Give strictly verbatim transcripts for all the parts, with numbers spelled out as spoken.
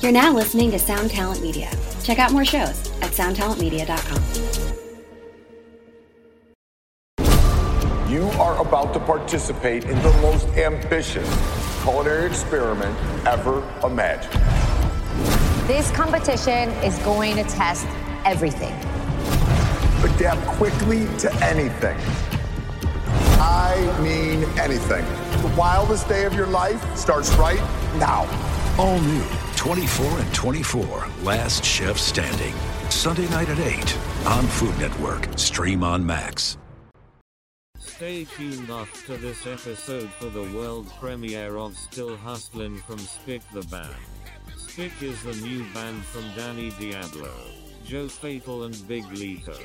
You're now listening to Sound Talent Media. Check out more shows at sound talent media dot com. You are about to participate in the most ambitious culinary experiment ever imagined. This competition is going to test everything. Adapt quickly to anything. I mean anything. The wildest day of your life starts right now. All new twenty-four and twenty-four, Last Chef Standing. Sunday night at eight on Food Network. Stream on Max. Stay tuned after this episode for the world premiere of Still Hustlin' from Spick the Band. Spick is the new band from Danny Diablo, Joe Fatal and Big Lito.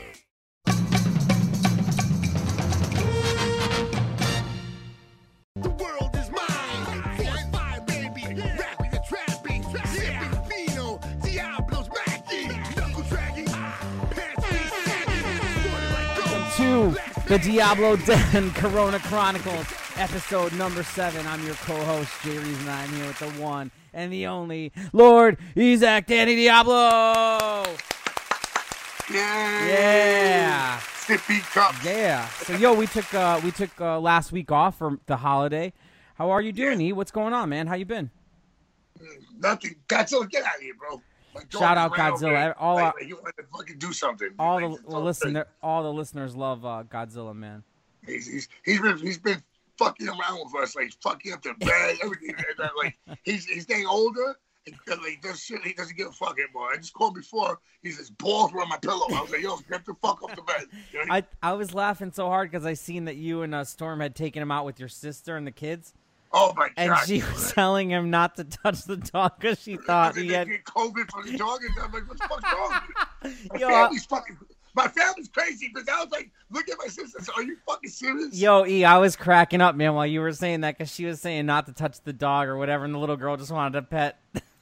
The world is mine. Force fire, baby. Rapping and trapping. Sipping Vino. Diablo's Mackie. Knuckle dragging. Pants Welcome to the Diablo Den Corona Chronicles, episode number seven. I'm your co-host, Jay Reason. I'm here with the one and the only Lord Isaac Danny Diablo. Yay. Yeah. Sippy cup. Yeah. So yo, we took uh we took uh, last week off for the holiday. How are you doing, E? What's going on, man? How you been? Nothing. Godzilla, get out of here, bro. Shout out Godzilla. All like, our, like, you want to fucking do something. all like, the well, listen, all the listeners love uh, Godzilla, man. He's, he's he's been he's been fucking around with us, like fucking up the bed, everything. And, like he's he's getting older. And, like does shit he doesn't give a fuck anymore. I just called before. He says balls were on my pillow. I was like, yo, get the fuck off the bed. You know? I I was laughing so hard because I seen that you and uh, Storm had taken him out with your sister and the kids. Oh my and god! And she was telling him not to touch the dog because she thought he had COVID from the dog. And I'm like, what the fuck's wrong with you? My Yo, family's fucking. My family's crazy because I was like, look at my sister. So are you fucking serious? Yo, E, I was cracking up, man, while you were saying that because she was saying not to touch the dog or whatever, and the little girl just wanted to pet.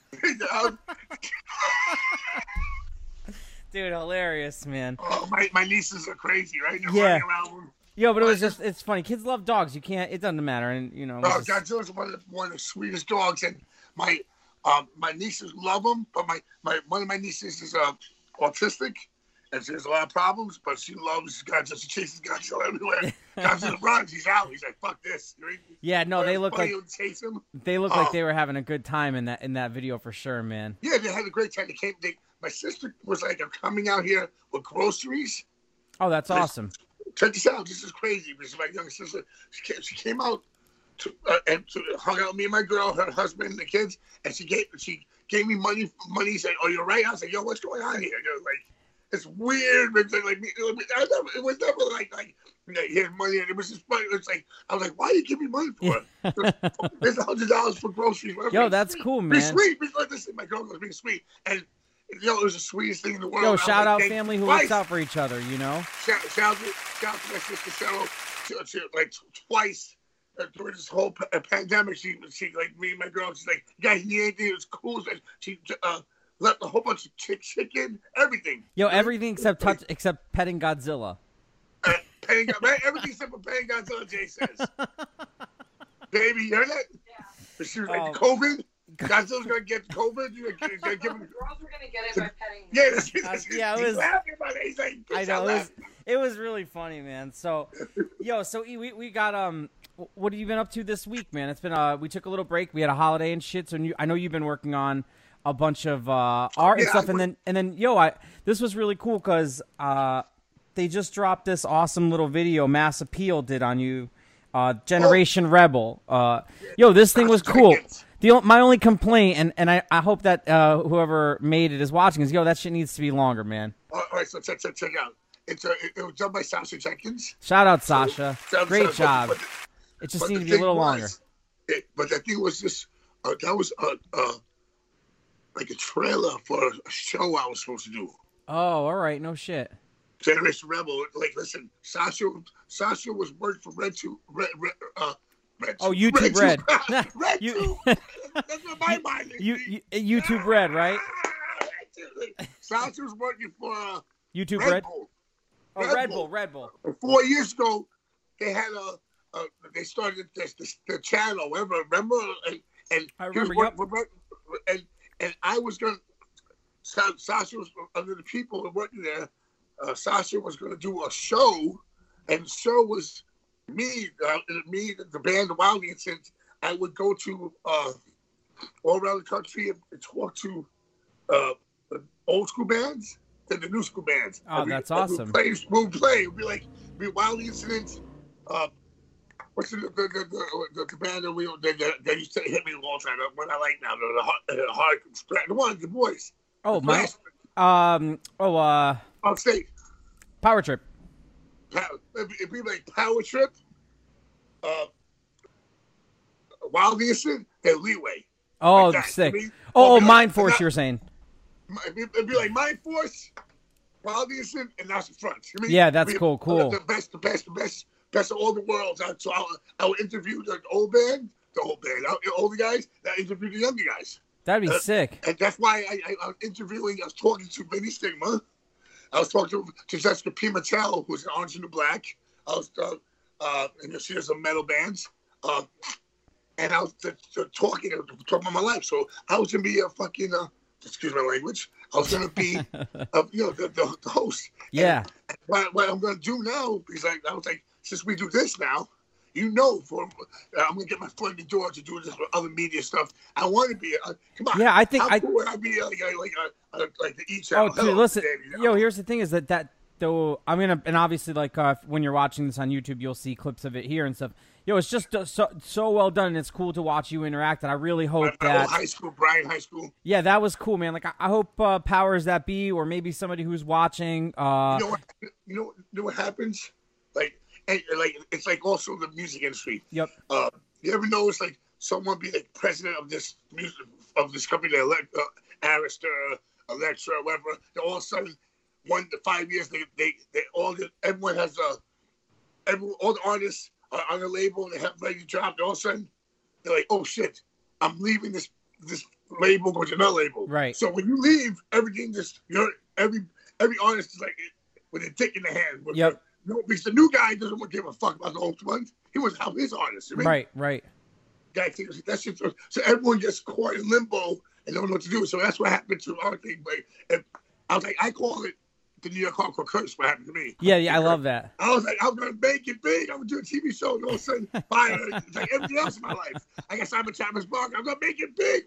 Dude, hilarious, man. Oh, my, my nieces are crazy, right? They're yeah. running around. Yo, but it was just, it's funny. Kids love dogs. You can't, it doesn't matter. And, you know. Oh, just... Godzilla's one of, the, one of the sweetest dogs. And my um, my nieces love him. But my, my one of my nieces is uh, autistic. And she has a lot of problems. But she loves Godzilla. She chases Godzilla everywhere. Godzilla runs. He's out. He's like, fuck this. Yeah, no, they look like, chase him. they look oh. like they were having a good time in that in that video for sure, man. Yeah, they had a great time. They came, they, my sister was like, I'm coming out here with groceries. Oh, that's awesome. Check this out. This is crazy because my younger sister, she came, she came out to, uh, and to, hung out with me and my girl, her husband, and the kids, and she gave she gave me money. Money, said, "Oh, you're right." I was like, "Yo, what's going on here?" You know, like it's weird. But like, like I never, it was never like like you know, here's money, and it was just funny. It's like I was like, "Why are you giving me money for it?" There's a hundred dollars for groceries. Whatever. Yo, that's sweet. cool, man. Be sweet. Be like, listen, my girl was being sweet, and. Yo, it was the sweetest thing in the world. Yo, shout out like, family who twice. looks out for each other, you know? Shout, shout, out, shout out to my sister Cheryl. She, she, like twice uh, during this whole p- uh, pandemic, she, she, like, me and my girl, she's like, you guys need anything? It was cool. She uh, left a whole bunch of chick chicken, everything. Yo, everything except touch, except petting Godzilla. Uh, petting, everything except for petting Godzilla, Jay says. Baby, you heard that? Yeah. But she was like, oh. COVID? Godzilla's gonna get COVID. You're gonna, gonna give him... Girls were gonna get it by petting. Yeah, that's, that's, uh, yeah, it he's was. Laughing about it. He's like, I know it was. It was really funny, man. So, yo, so E, we we got um, what have you been up to this week, man? It's been uh, we took a little break. We had a holiday and shit. So you, I know you've been working on a bunch of uh art and yeah, stuff, I, and then and then yo, I this was really cool because uh, they just dropped this awesome little video Mass Appeal did on you, uh, Generation oh. Rebel. Uh, yo, this thing was cool. The, my only complaint, and, and I, I hope that uh, whoever made it is watching, is, yo, that shit needs to be longer, man. All right, so check, check, check out. It's a, it, it was done by Sasha Jenkins. Shout out, Sasha. So, Great so, job. But, it just needed to be a little was, longer. It, but that thing was just, uh, that was a, uh, like a trailer for a show I was supposed to do. Oh, all right. No shit. Generation Rebel. Like, listen, Sasha Sasha was working for Red Two, Red, Red, uh, Red oh, YouTube Red. Red, Red you, That's what my mind is. You, you, YouTube Red, right? Sasha was working for uh, YouTube Red, Red. Bull. Oh, Red, Red Bull. Bull, Red Bull. Four years ago, they had a, a they started this, this, the channel. Remember, remember, and, and I remember. working Yep. for, and and I was gonna. Sasha was under the people working there. Uh, Sasha was gonna do a show, and the show was me, uh, me, the band, the Wild Instinct. I would go to uh, all around the country and, and talk to uh, old school bands and the new school bands. Oh, we, that's awesome. We play, we'll play. We'll be like, be Wild Incidents. Uh, what's the the, the, the, the, the band that we that, that, that used to hit me all the time? The one I like now, the the, the hard, the one, the boys. Oh the my. Um. Oh. Uh. On stage. Power Trip. It'd be like Power Trip. Uh. Wild Instinct and Leeway. Oh, like sick. I mean, oh, oh, like, Mind Force, not, you were saying. It'd be like Mind Force, Wild Instinct, and that's the front. I mean, yeah, that's we, cool, cool. The best, the best, the best, best of all the worlds. So I'll, I'll interview the old band, the old band, the older guys, that interview the younger guys. That'd be uh, sick. And that's why I, I, I was interviewing, I was talking to Vinny Stigma. I was talking to, to Jessica P. Mattel, who's in Orange and the Black. I was, uh, uh, and she has some metal bands. Uh, And I was uh, uh, talking, uh, talking about my life. So I was going to be a fucking, uh, excuse my language, I was going to be, uh, you know, the, the, the host. Yeah. And what, what I'm going to do now, because I, I was like, since we do this now, you know, for uh, I'm going to get my foot in the door to do this with other media stuff. I want to be, uh, come on. Yeah, I think How I. cool would I be uh, like, uh, like, uh, uh, like the each Oh, dude, listen. Yo, here's the thing is that, that, though, I'm going to, and obviously, like, uh, when you're watching this on YouTube, you'll see clips of it here and stuff. Yo, it's just so so well done, and it's cool to watch you interact. And I really hope my, my that old high school, Bryan High School. Yeah, that was cool, man. Like I, I hope uh, powers that be, or maybe somebody who's watching. Uh, you know what? You know, you know what happens? Like, and, like it's like also the music industry. Yep. Uh, you ever notice like someone be like president of this music of this company, that elect, uh, Arista, Elektra, whatever. Then all of a sudden, one to five years, they they, they all the, everyone has a, everyone, all the artists. On the label, they have ready to drop. All of a sudden, they're like, "Oh shit, I'm leaving this this label, going to another label." Right. So when you leave, everything just you're every every artist is like with a dick in the hand. With yep. The, no, because the new guy doesn't want to give a fuck about the old ones. He wants to help his artists. You know? Right. Right. Guy thinks that's just so everyone gets caught in limbo and don't know what to do. So that's what happened to our thing. But and I was like, I call it the New York Hardcore Curse. What happened to me? Yeah, yeah, I love that. I was like, I'm gonna make it big. I'm gonna do a T V show. And all of a sudden, fire. It's like everything else in my life. I got signed by Chapman's Bark. I'm gonna make it big.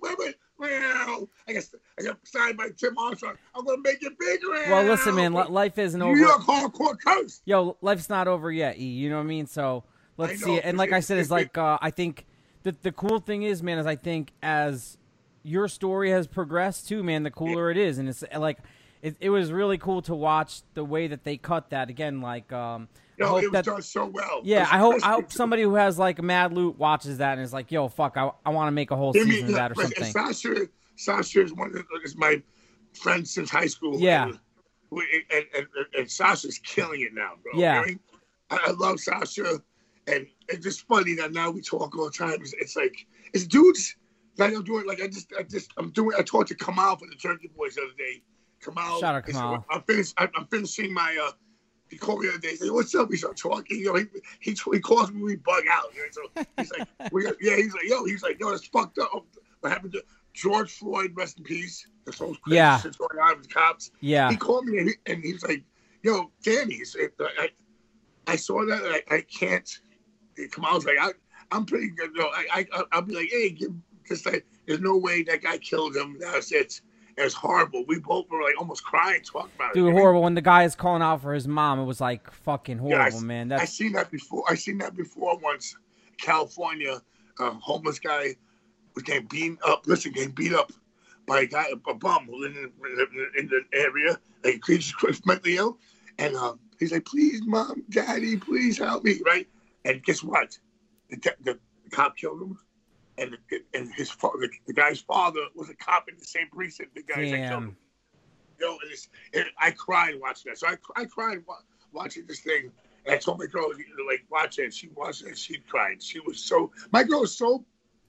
Well, I guess I got signed by Tim Armstrong. I'm gonna make it bigger. Well, listen, man, life isn't over. New York Hardcore Curse. Yo, life's not over yet, E. You know what I mean? So let's see it. And like I said, it's like uh, I think the the cool thing is, man, is I think as your story has progressed too, man, the cooler it is, and it's like. It, it was really cool to watch the way that they cut that again. Like, um, yo, I hope it was that, done so well. Yeah, I hope I hope somebody who has like Mad Loot watches that and is like, "Yo, fuck, I, I want to make a whole I mean, season of that or like, something." Sasha, Sasha is one of is my friend since high school. Yeah, and, and, and, and Sasha's killing it now, bro. Yeah, I, mean, I, I love Sasha, and it's just funny that now we talk all the time. It's, it's like it's dudes like I'm doing. Like I just, I just, I'm doing. I talked to Kamal from the Turkey Boys the other day. Kamal, shout out Kamal. I'm finished. I'm finishing my. Uh, he called me the other day. He said, "What's up?" We start talking. You know, he he, he calls me. We bug out. You know? So he's like, we got, "Yeah." He's like, "Yo," he's like, "Yo, it's fucked up." What happened to George Floyd? Rest in peace. The so crazy yeah. shit going on with the cops. Yeah. He called me and he, and he was like, "Yo, Danny, he said, I, I saw that. And I, I can't." Kamal's like, I, "I'm pretty good." No, I, I, I'll be like, "Hey, give, just like, there's no way that guy killed him. That's it." It was horrible. We both were like almost crying talking about Dude, it. Dude, horrible. When the guy is calling out for his mom, it was like fucking horrible, yeah, I, man. That's... I seen that before. I seen that before once. California, a homeless guy was getting beaten up. Listen, getting beat up by a guy, a bum who lived in, in, in the area. Like he's mentally ill, and uh, he's like, "Please, mom, daddy, please help me!" Right? And guess what? The, the, the cop killed him. And, and his the, the guy's father was a cop in the same precinct. The guy that killed him. You know, and, it's, and I cried watching that. So I, I cried watching this thing. And I told my girl, like, watch it. She watched it and she cried. She was so, my girl is so,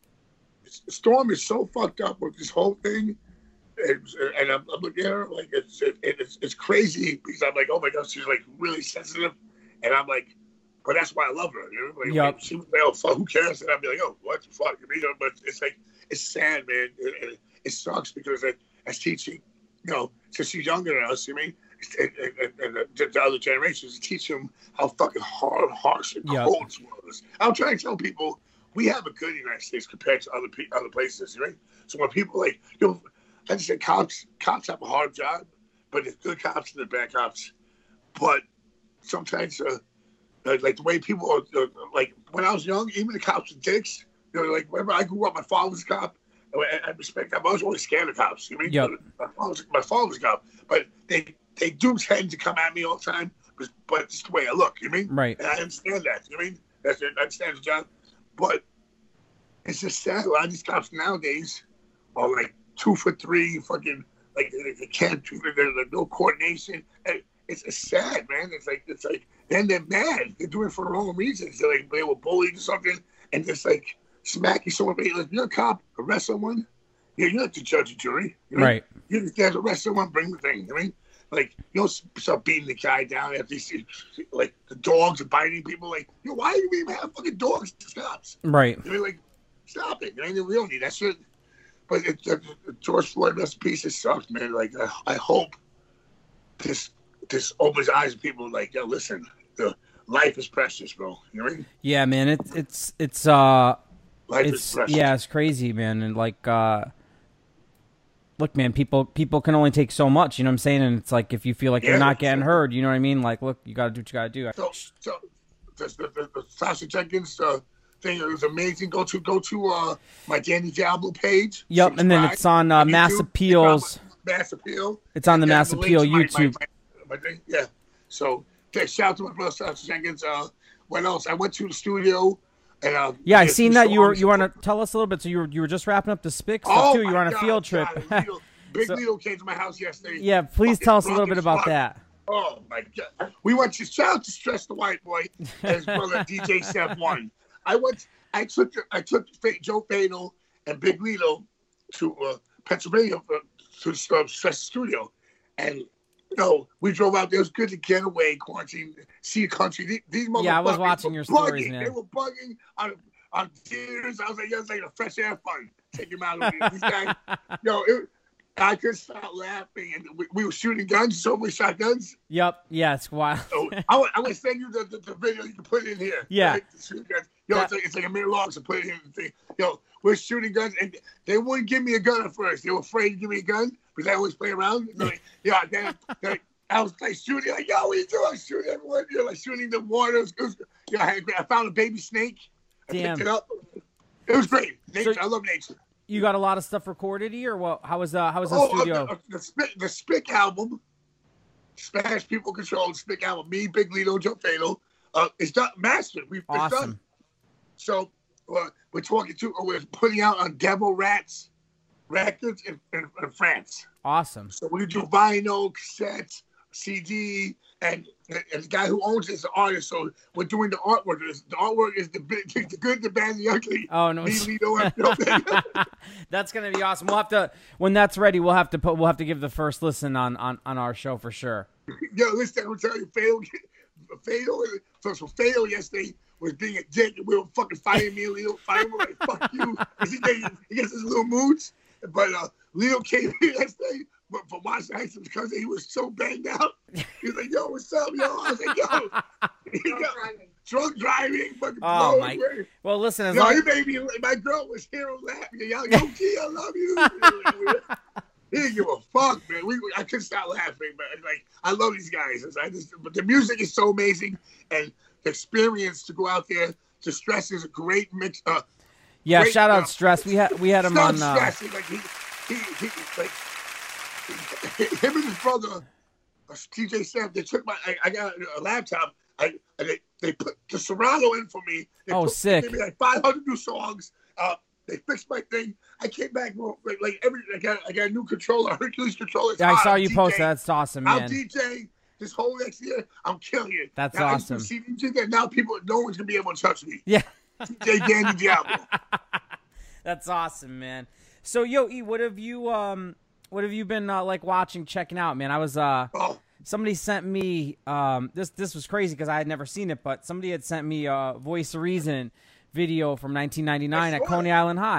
Storm is so fucked up with this whole thing. And, and I'm, I'm looking at her, like, it's, it, it's, it's crazy because I'm like, oh my God, she's like really sensitive. And I'm like, but that's why I love her. You know, like, yep. She was like, "Oh fuck, who cares?" And I'd be like, "Oh, what the fuck?" You know, but it's like it's sad, man. And, it sucks because it, as teaching, you know, since she's younger than us, you mean, and, and, and the, the other generations, teach them how fucking hard, harsh, and Yep. cold this world is. I'm trying to tell people we have a good United States compared to other pe- other places, right? So when people like, you know, I just say cops, cops have a hard job, but there's good cops and there's bad cops. But sometimes, uh, like, like the way people are, uh, like when I was young, even the cops were dicks. You know, like whenever I grew up, my father was a cop. I, I respect that. I was always scared of cops. You know what I mean? Yep. My father was, my father was a cop, but they they do tend to come at me all the time. But, but it's the way I look. You know what I mean? Right. And I understand that. You know what I mean? That's it. I understand the job, but it's just sad. A lot of these cops nowadays are like two for three, fucking like they, they can't do. There's like no coordination. And it's, it's sad, man. It's like it's like then they're mad. They're doing it for the wrong reasons. They're like they were bullied or something, and just like smacking someone. Like you're a cop, arrest someone. Yeah, you're not the judge and jury, you know? Right? You just have to arrest someone, bring the thing. You know? Like you don't start beating the guy down after you see like the dogs are biting people. Like, yo, why do you even have fucking dogs? Cops, Right. you know, like stop it. You know, we don't need that shit. But it, uh, George Floyd, rest in peace. It sucks, man. Like I, I hope this this opens eyes to people. Like, yo, listen, the life is precious, bro. You know what I mean? Yeah, man. It's it's it's uh, Life is it's precious. yeah, it's crazy, man. And like, uh, look, man, people people can only take so much. You know what I'm saying? And it's like if you feel like Yeah, you're not getting sure. heard, you know what I mean? Like, look, you got to do what you got to do. So, so the, the, the, the Sasha Jenkins uh, thing is amazing. Go to go to uh, my Danny Diablo page. Yep, and then Subscribe it's on uh, on Mass YouTube. Appeals. Mass Appeal. It's on the Yeah, Mass the Appeal links, my- YouTube. my- my- my thing, yeah. So, okay, shout out to my brother Sasha Jenkins. Uh, what else? I went to the studio. And, uh, Yeah, I did seen some that you were songs. you want to tell us a little bit. So you were you were just wrapping up the Spick stuff Oh too. You my were on a God, field trip. God, Leo- Big So- Leo came to my house yesterday. Yeah, please Fucking tell us a little drunk bit as about fuck. that. Oh my God! We went to shout out to Stress the White Boy and his brother D J Seth One. I went. I took. I took Joe Fatal and Big Lito to uh, Pennsylvania uh, to uh, Stress Studio, and you know we drove out there. It was good to get away, quarantine, see the country. These, these Yeah, I was motherfuckers watching were your stories, bugging. man. They were bugging on on theaters. I was like, yeah, it's like a fresh air fun. Take him out of here. These guys, yo, it, I couldn't stop laughing, and we, we were shooting guns. So we shot guns. Yep. Yeah, it's wild. So I would, I would send you the, the, the video. You can put it in here. Yeah. Right? The shooting guns. Yo, That- it's, like, it's like a minute long, so put it in the thing. Yo, we're shooting guns, and they wouldn't give me a gun at first. They were afraid to give me a gun because I always play around. They're like, yeah, then, then I was like shooting, like, yo, what are you doing? I was shooting everyone. You know, like shooting the water. It was, it was, you know, I, had, I found a baby snake. I Damn. picked it up. It was great. Nature. So- I love nature. You got a lot of stuff recorded here. What? How was the How was the Oh, uh, studio? the, the, Spick, the Spick album, Smash People Control, the Spick album, me, Big Lito, Joe Fatal, uh, it's done, mastered. We've it's Awesome. done. So uh, we're talking to, uh, we're putting out on Devil Rats Records in, in, in France. Awesome. So we do vinyl, cassettes, C D, and, and the guy who owns it is the artist. So we're doing the artwork. The artwork is the, big- the good, the bad, and the ugly. Oh no. Me, Lito, and Joe Fatal. That's gonna be awesome. We'll have to when that's ready. We'll have to put. We'll have to give the first listen on on, on our show for sure. Yo, listen, I'm telling you, Fatal, Fatal, so, so Fatal yesterday was being a dick, and we were fucking fighting me and Leo, fighting. We're like, fuck you. He gets, he gets his little moods. But uh, Leo came here yesterday but from Washington Heights because he was so banged out. He was like, yo, what's up, yo? I was like, yo. Drunk driving. Drunk driving. Fucking Oh blowing my. away. Well, listen. As Yo, long, he made me, my girl was here laughing. Yo, yo, Key, I love you. He didn't give a fuck, man. We, I couldn't stop laughing, but like, I love these guys. I just, but the music is so amazing, and the experience to go out there to Stress is a great mix. Uh, yeah. great, Shout out uh, Stress. We had we had him not on. Uh, Stress, like he, he, he, like him and his brother, uh, T J Sam. They took my. I, I got a laptop. I and they, they put the Serato in for me. They Oh, put, sick. They gave me like five hundred new songs. Uh, They fixed my thing. I came back like, like every. I got I got a new controller, Hercules controller. yeah, I Ah, saw I'm you post DJing. that. That's awesome, I'm man. DJing this whole next year. I'm killing it. That's now, awesome. I used to see D J that now people, no one's gonna be able to touch me. Yeah. D J Danny Diablo. That's awesome, man. So, yo, E, what have you um, what have you been uh, like watching, checking out, man? I was uh, Oh, somebody sent me um, this. This was crazy because I had never seen it, but somebody had sent me a Voice of Reason video from nineteen ninety-nine I at saw Coney it. Island High.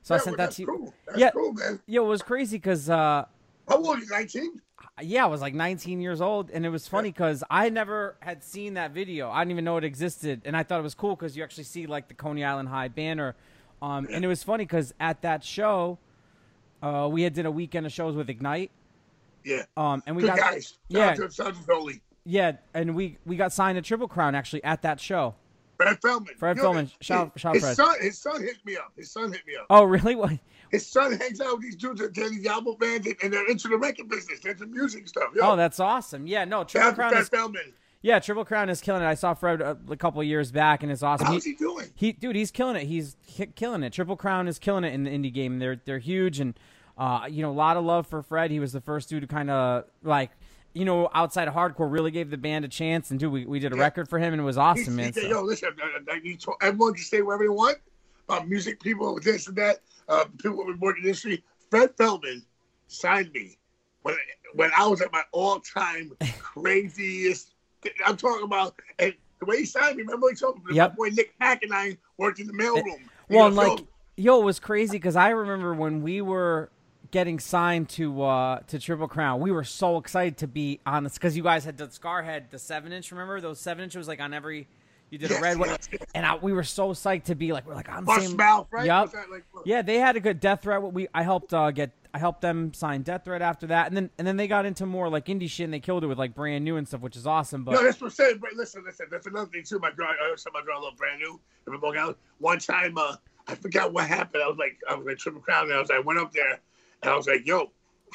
So yeah, I sent well, that to you. Cool. That's yeah, cool, man. Yo, it was crazy because uh, how old are you? nineteen? Yeah, I was like nineteen years old, and it was funny because I never had seen that video. I didn't even know it existed, and I thought it was cool because you actually see like the Coney Island High banner. Um, and it was funny because at that show, uh, we had did a weekend of shows with Ignite. Yeah. Um, and we Good got guys. yeah, Shout out to- shout out to Dolly. yeah, and we we got signed to Triple Crown actually at that show. Fred Feldman. Fred Yo, Feldman. his- Shout, shout his Fred. son, his son hit me up. His son hit me up. Oh, really? What? His son hangs out with these dudes that do these album bands, and, and they're into the record business. They're into music stuff. Yo. Oh, that's awesome. Yeah, no, Triple Shout out to Crown Fred is Feldman. yeah, Triple Crown is killing it. I saw Fred a, a couple of years back, and it's awesome. How's he doing? He, dude, he's killing it. He's ki- killing it. Triple Crown is killing it in the indie game. They're they're huge, and uh, you know, a lot of love for Fred. He was the first dude to kind of like, you know, outside of hardcore, really gave the band a chance. And dude, we, we did a Yeah. record for him, and it was awesome, He's- man. he- So- Yo, listen, uh, uh, you told, everyone can say whatever they want about music people, this and that, uh, people who work in the industry. Fred Feldman signed me when when I was at my all-time craziest. I'm talking about, and the way he signed me, remember he told me, Yep. my boy Nick Hack and I worked in the mailroom. He Well, goes, and like, "Yo, yo, it was crazy because I remember when we were getting signed to uh, to Triple Crown, we were so excited to be on this because you guys had the Scar had the seven inch. Remember those seven inch was like on every. You did Yes, a red one, yes, yes. and I, we were so psyched to be like we're like on the Bust same. Mouth, right? Yep. Was that like- Yeah, they had a good Death Threat. We I helped uh, get I helped them sign Death Threat after that, and then and then they got into more like indie shit, and they killed it with like Brand New and stuff, which is awesome. But No, that's what I'm saying. But listen, listen. That's another thing too. My girl, I said my girl, I love Brand New. If I'm out one time, uh, I forgot what happened. I was like, I was like Triple Crown, and I was like, I went up there, and I was like, yo,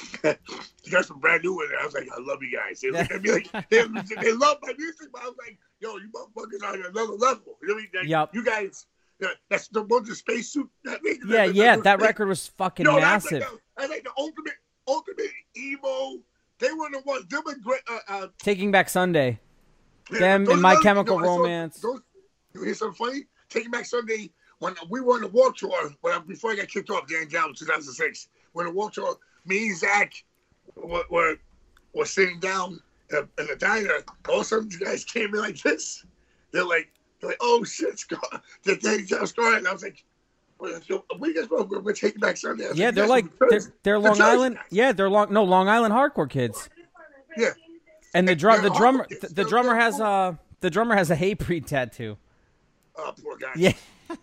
you got some Brand New in there. I was like, I love you guys. They looked at me like they, they love my music, but I was like, yo, you motherfuckers are on another level. You know what I mean? Like, Yep. You guys, yeah, that's the one the spacesuit. That thing, yeah, that, yeah, that, that record was fucking no, that's massive. like, the, that's like the ultimate, ultimate emo. They were the ones. They were great. Uh, uh, Taking Back Sunday. Yeah, Them those and My other- Chemical no, I saw- Romance. Those, you hear something funny? Taking Back Sunday, when we were on the Warped Tour, when I, before I got kicked off, Dan Down in two thousand six, when the Warped Tour, me and Zach were, were, were sitting down in a, in a diner. All of a sudden, you guys came in like this. They're like, they're like, oh shit, Scar. The Dan Down Scar. And I was like, well, so we guys were, we're Taking Back Sunday. I was Yeah, they're "You like guys are they're, Jersey- they're the Long Jersey Island. guys." Yeah, they're long no Long Island hardcore kids. Yeah. And the drum Yeah, the drummer hardcore kids. the, the They're- drummer they're has cool. uh the drummer has a Hatebreed tattoo. Oh, poor guy. Yeah.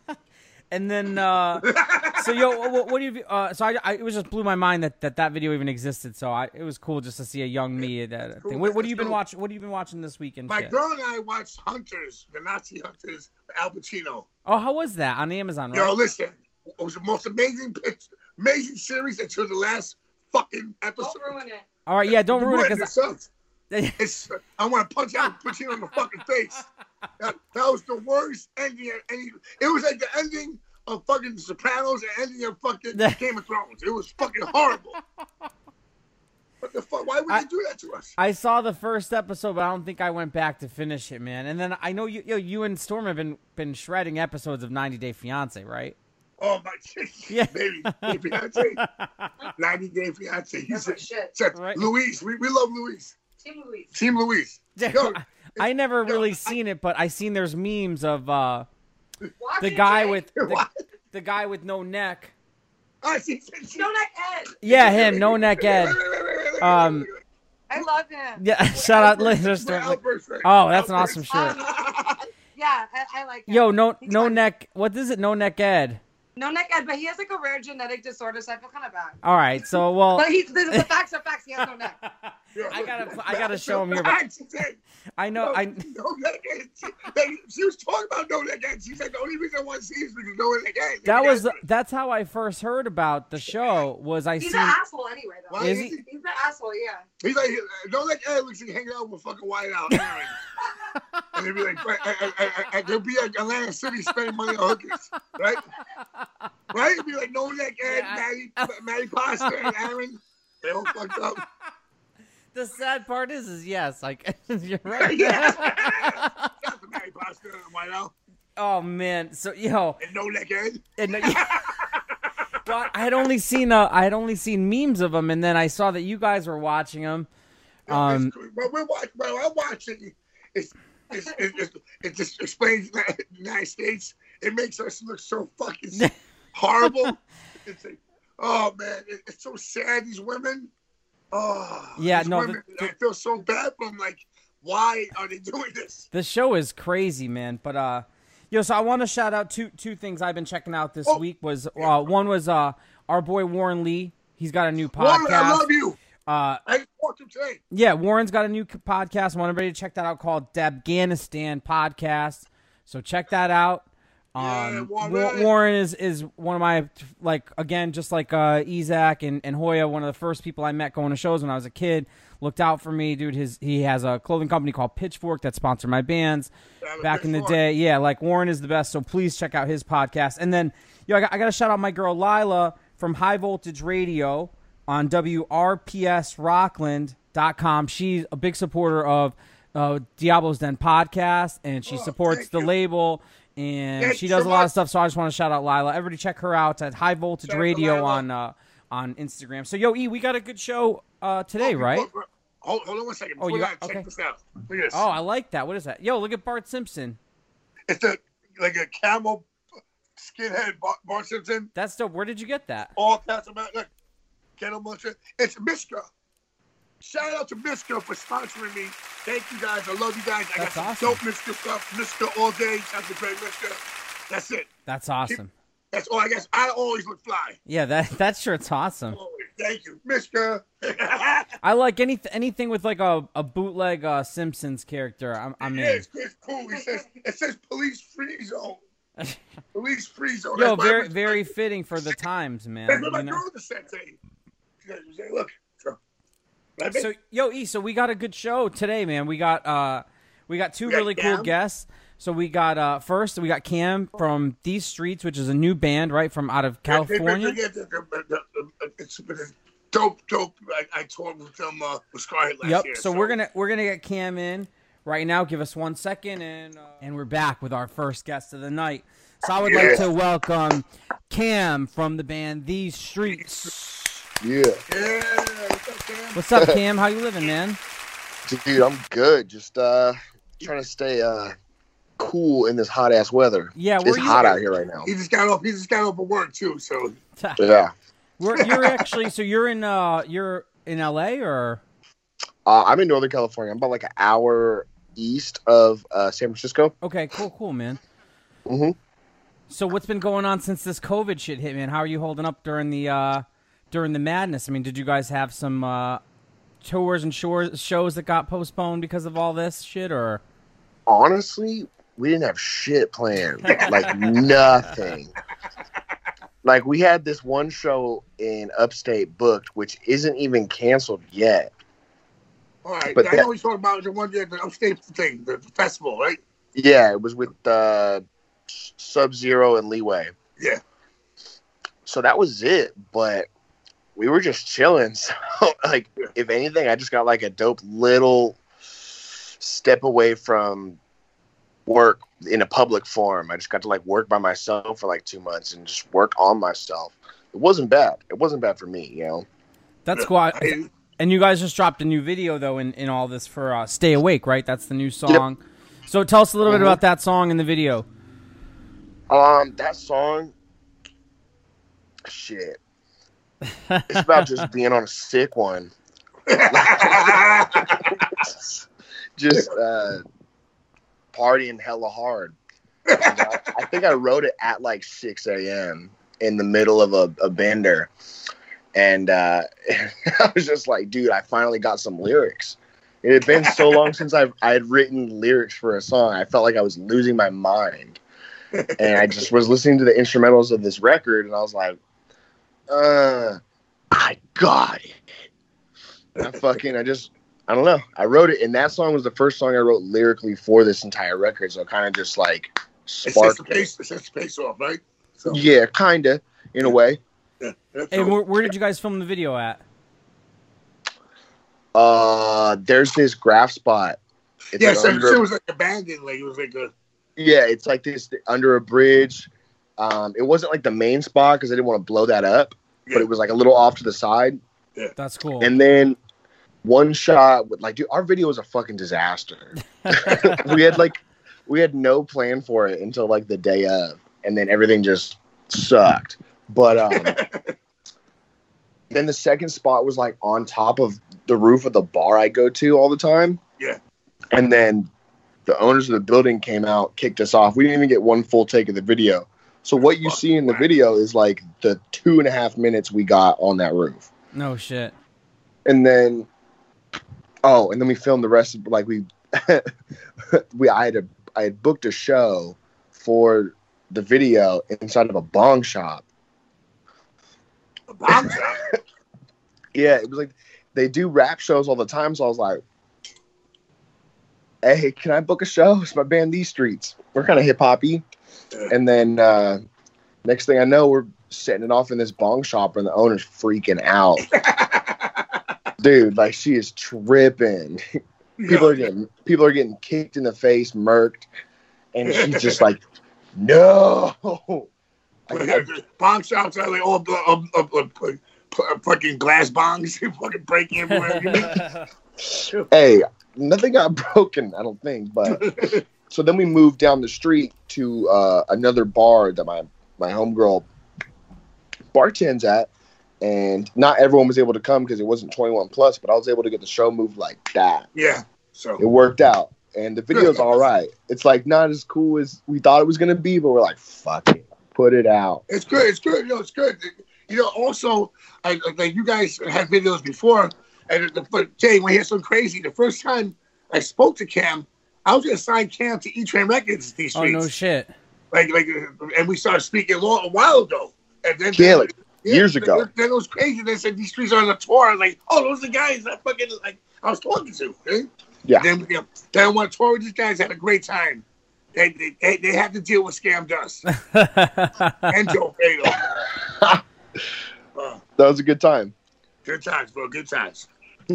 And then, uh, so yo, what, what do you? Uh, so I, I, it was just blew my mind that, that that video even existed. So I, it was cool just to see a young me. That cool. thing. What, what have you That's been cool. watching? What have you been watching this weekend? My shit? girl and I watched Hunters, the Nazi Hunters, Al Pacino. Oh, how was that on Amazon? Right? Yo, listen, it was the most amazing, pitch, amazing series until the last fucking episode. Don't ruin it. All right, yeah, don't ruin it It because sucks. It's, I want to punch out Pacino in the fucking face. That, that was the worst ending of any. It was like the ending of fucking The Sopranos and ending of fucking Game of Thrones. It was fucking horrible. What the fuck? Why would I- they do that to us? I saw the first episode, but I don't think I went back to finish it, man. And then I know you, you, you and Storm have been been shredding episodes of ninety Day Fiance, right? Oh my Yeah. baby, Day Fiance, ninety Day Fiance. He That's my said, shit. said Right. Luis, we, we love Luis. Team Louise. Team Luis. Yo, I never yo, really I- seen it, but I seen there's memes of uh, Watch the it, guy Jay. with the, What? the guy with no neck. I see. see, see. No neck Ed. Yeah, him, no neck Ed. Um, I love him. Yeah, shout out, listeners. We're outbursts right Oh, now. that's an awesome Outbursts. shirt. Yeah, I, I like him. Yo, no, He's no fun. neck. What is it? No neck Ed. No neck Ed, but he has like a rare genetic disorder, so I feel kind of bad. All right, so well, But he, the, the facts are facts. He has no neck. I gotta, I gotta show him here. But She said, I know, no, I. no neck Ed. She, they- she was talking about no neck Ed. She said the only reason I want to see is because no neck Ed. That was that's how I first heard about the show. Was I He's seen? an asshole anyway, though. Why Is is he? he? He's an asshole, yeah. He's like, no neck Ed looks like hanging out with fucking White Out. Aaron. And they'd be like, I, I, I, I, they'll be like Atlanta City spending money on hookers, right? Right? It'd be like no neck Ed, Yeah, Maddie, Maddie Pasta, and Aaron. They all fucked up. The sad part is, is yes, like you're right. Yeah. Shout out to Maddie Pasta and White Out. Oh man, so yo, And no neck Ed. and, well, I had only seen uh, I had only seen memes of them, and then I saw that you guys were watching them. Um, But we're watching. Well, I'm watching. It's, it's, it's, it's, it just explains the United States. It makes us look so fucking horrible. It's like, oh man, it, it's so sad. These women. Oh, yeah, these no. Women, The, I feel so bad for them. Like, why are they doing this? the show is crazy, man. But uh, yo, so I want to shout out two two things I've been checking out this Oh. week. Was uh, one was uh our boy Warren Lee. He's got a new podcast. Warren, I love you. Uh, I talked to him today. yeah, Warren's got a new c- podcast. I want everybody to check that out called Dabganistan Podcast. So check that out. Yeah, Um, Warren. Wa- Warren is, is one of my, like, again, just like uh, Isaac and, and Hoya, one of the first people I met going to shows when I was a kid. Looked out for me, dude. His He has a clothing company called Pitchfork that sponsored my bands Yeah, back in the Pitchfork. day. Yeah, like, Warren is the best, so please check out his podcast. And then, yo, I got, I got to shout out my girl Lila from High Voltage Radio on W R P S Rockland dot com. She's a big supporter of uh, Diablo's Den podcast, and she Oh, supports thank the you. label, and Thank she you does so a lot of much. stuff, so I just want to shout out Lila. Everybody check her out at High Voltage Shout out to Radio Lila. on uh, on Instagram. So, yo, E, we got a good show uh, today, Oh, right? before- Hold, hold on one second. Oh, Before you that, got- check okay. this out. Look at this. Oh, I like that. What is that? Yo, look at Bart Simpson. It's a like a camel skinhead Bart, Bart Simpson. That's dope. Where did you get that? All cats about like kettle muncher. It's Miska. Shout out to Miska for sponsoring me. Thank you guys. I love you guys. I That's got some awesome. dope Miska stuff. Miska all day. Shout out to Greg Miska. That's it. That's awesome. That's all I guess. I always look fly. Yeah, that that shirt's awesome. Always. Thank you, Miska. I like any anything with like a, a bootleg uh, Simpsons character. I'm, I'm yeah, in. it's, it's cool. He says it says police free zone. Police free zone. Yo, That's why I very was- very fitting for the times, man. That's what my you know? girl just said today. She said, she said, look. So, right, babe? So yo, E, so we got a good show today, man. We got uh we got two We got really cool Cam. guests. So we got uh first we got Cam from These Streets, which is a new band, right, from out of California. Yeah, the- the- the- the- It's been a dope, dope. I, I toured with them uh, with Scarhead last Yep. year. So we're gonna we're gonna get Cam in right now. Give us one second, and uh, and we're back with our first guest of the night. So I would like Yeah. to welcome Cam from the band These Streets. Yeah, Yeah, what's up, Cam? What's up, Cam? How you living, man? dude, I'm good. Just uh, trying to stay uh cool in this hot ass weather. Yeah, It's where hot you? out here right now. He just got off. He just got off of work too. So Yeah, Where you're actually? So you're in uh you're in L A or? uh, I'm in Northern California. I'm about like an hour east of uh, San Francisco. Okay, cool, cool, man. Mhm. So what's been going on since this COVID shit hit, man? How are you holding up during the uh during the madness? I mean, did you guys have some uh tours and shores, shows that got postponed because of all this shit, or? Honestly, we didn't have shit planned. Like nothing. Like we had this one show in upstate booked, which isn't even canceled yet. all right, But I that- know he's talking about the one that the upstate thing, the, the festival, right? Yeah, it was with uh, Sub Zero and Leeway. Yeah. So that was it, but we were just chilling. So, like, if anything, I just got like a dope little step away from work in a public forum. I just got to like work by myself for like two months and just work on myself. It wasn't bad. It wasn't bad for me, you know. That's cool. I- I- And you guys just dropped a new video though in, in all this for uh, "Stay Awake," right? That's the new song. So tell us a little bit Mhm. about that song and the video. Um, that song, shit. It's about just being on a sick one. Just uh, partying hella hard. And I, I think I wrote it at like six a.m. in the middle of a, a bender. And uh, I was just like, dude, I finally got some lyrics. It had been so long since I've, I had written lyrics for a song. I felt like I was losing my mind. And I just was listening to the instrumentals of this record, and I was like, uh, I got it. And I fucking, I just, I don't know. I wrote it, and that song was the first song I wrote lyrically for this entire record. So it kind of just like It sets sparked the it. pace. It sets the pace off, right? So, Yeah, kind of, in a way. yeah, that's And all. where, where did you guys film the video at? Uh, there's this graph spot. It's yeah, like so under- it was like abandoned. Like it was like a yeah, it's like this under a bridge. Um, it wasn't like the main spot because I didn't want to blow that up, yeah. but it was like a little off to the side. That's cool. And then one shot with like, dude, our video was a fucking disaster. we had like, we had no plan for it until like the day of, and then everything just sucked. But um, then the second spot was like on top of the roof of the bar I go to all the time. Yeah. And then the owners of the building came out, kicked us off. We didn't even get one full take of the video. So what you see in the video is like the two and a half minutes we got on that roof. No shit. And then, oh, and then we filmed the rest of, like, we, we, I had a, I had booked a show for the video inside of a bong shop. A bong shop? Yeah, it was like, they do rap shows all the time, so I was like, hey, can I book a show? It's my band, These Streets. We're kind of hip-hoppy. And then uh, next thing I know, we're setting it off in this bong shop, and the owner's freaking out. Dude, like, she is tripping. People are getting people are getting kicked in the face, murked, and she's just like, no. Bong shops are like all uh, uh, uh, uh, fucking glass bongs, fucking breaking everywhere. Hey, nothing got broken, I don't think, but so then we moved down the street to uh, another bar that my, my homegirl bartends at, and not everyone was able to come because it wasn't twenty-one plus, but I was able to get the show moved like that. Yeah, so it worked out, and the video's all right. It's like not as cool as we thought it was going to be, but we're like, fuck it, put it out. It's good, it's good, you know, it's good. You know, also, I, like you guys had videos before, and the, but Jay, when I hear something crazy, the first time I spoke to Cam, I was going to sign Cam to E-Train Records these streets. Oh, no shit. Like, like, and we started speaking a, long, a while ago. And then, yeah, like yeah, years then, ago. Then it was crazy. They said these streets are on a tour. I was like, oh, those are the guys that fucking, like, I was talking to. Eh? Yeah. Then, you know, then I went to tour with these guys, had a great time. They they, they, they had to deal with Scam Dust. And Joe Fatal. uh, that was a good time. Good times, bro. Good times.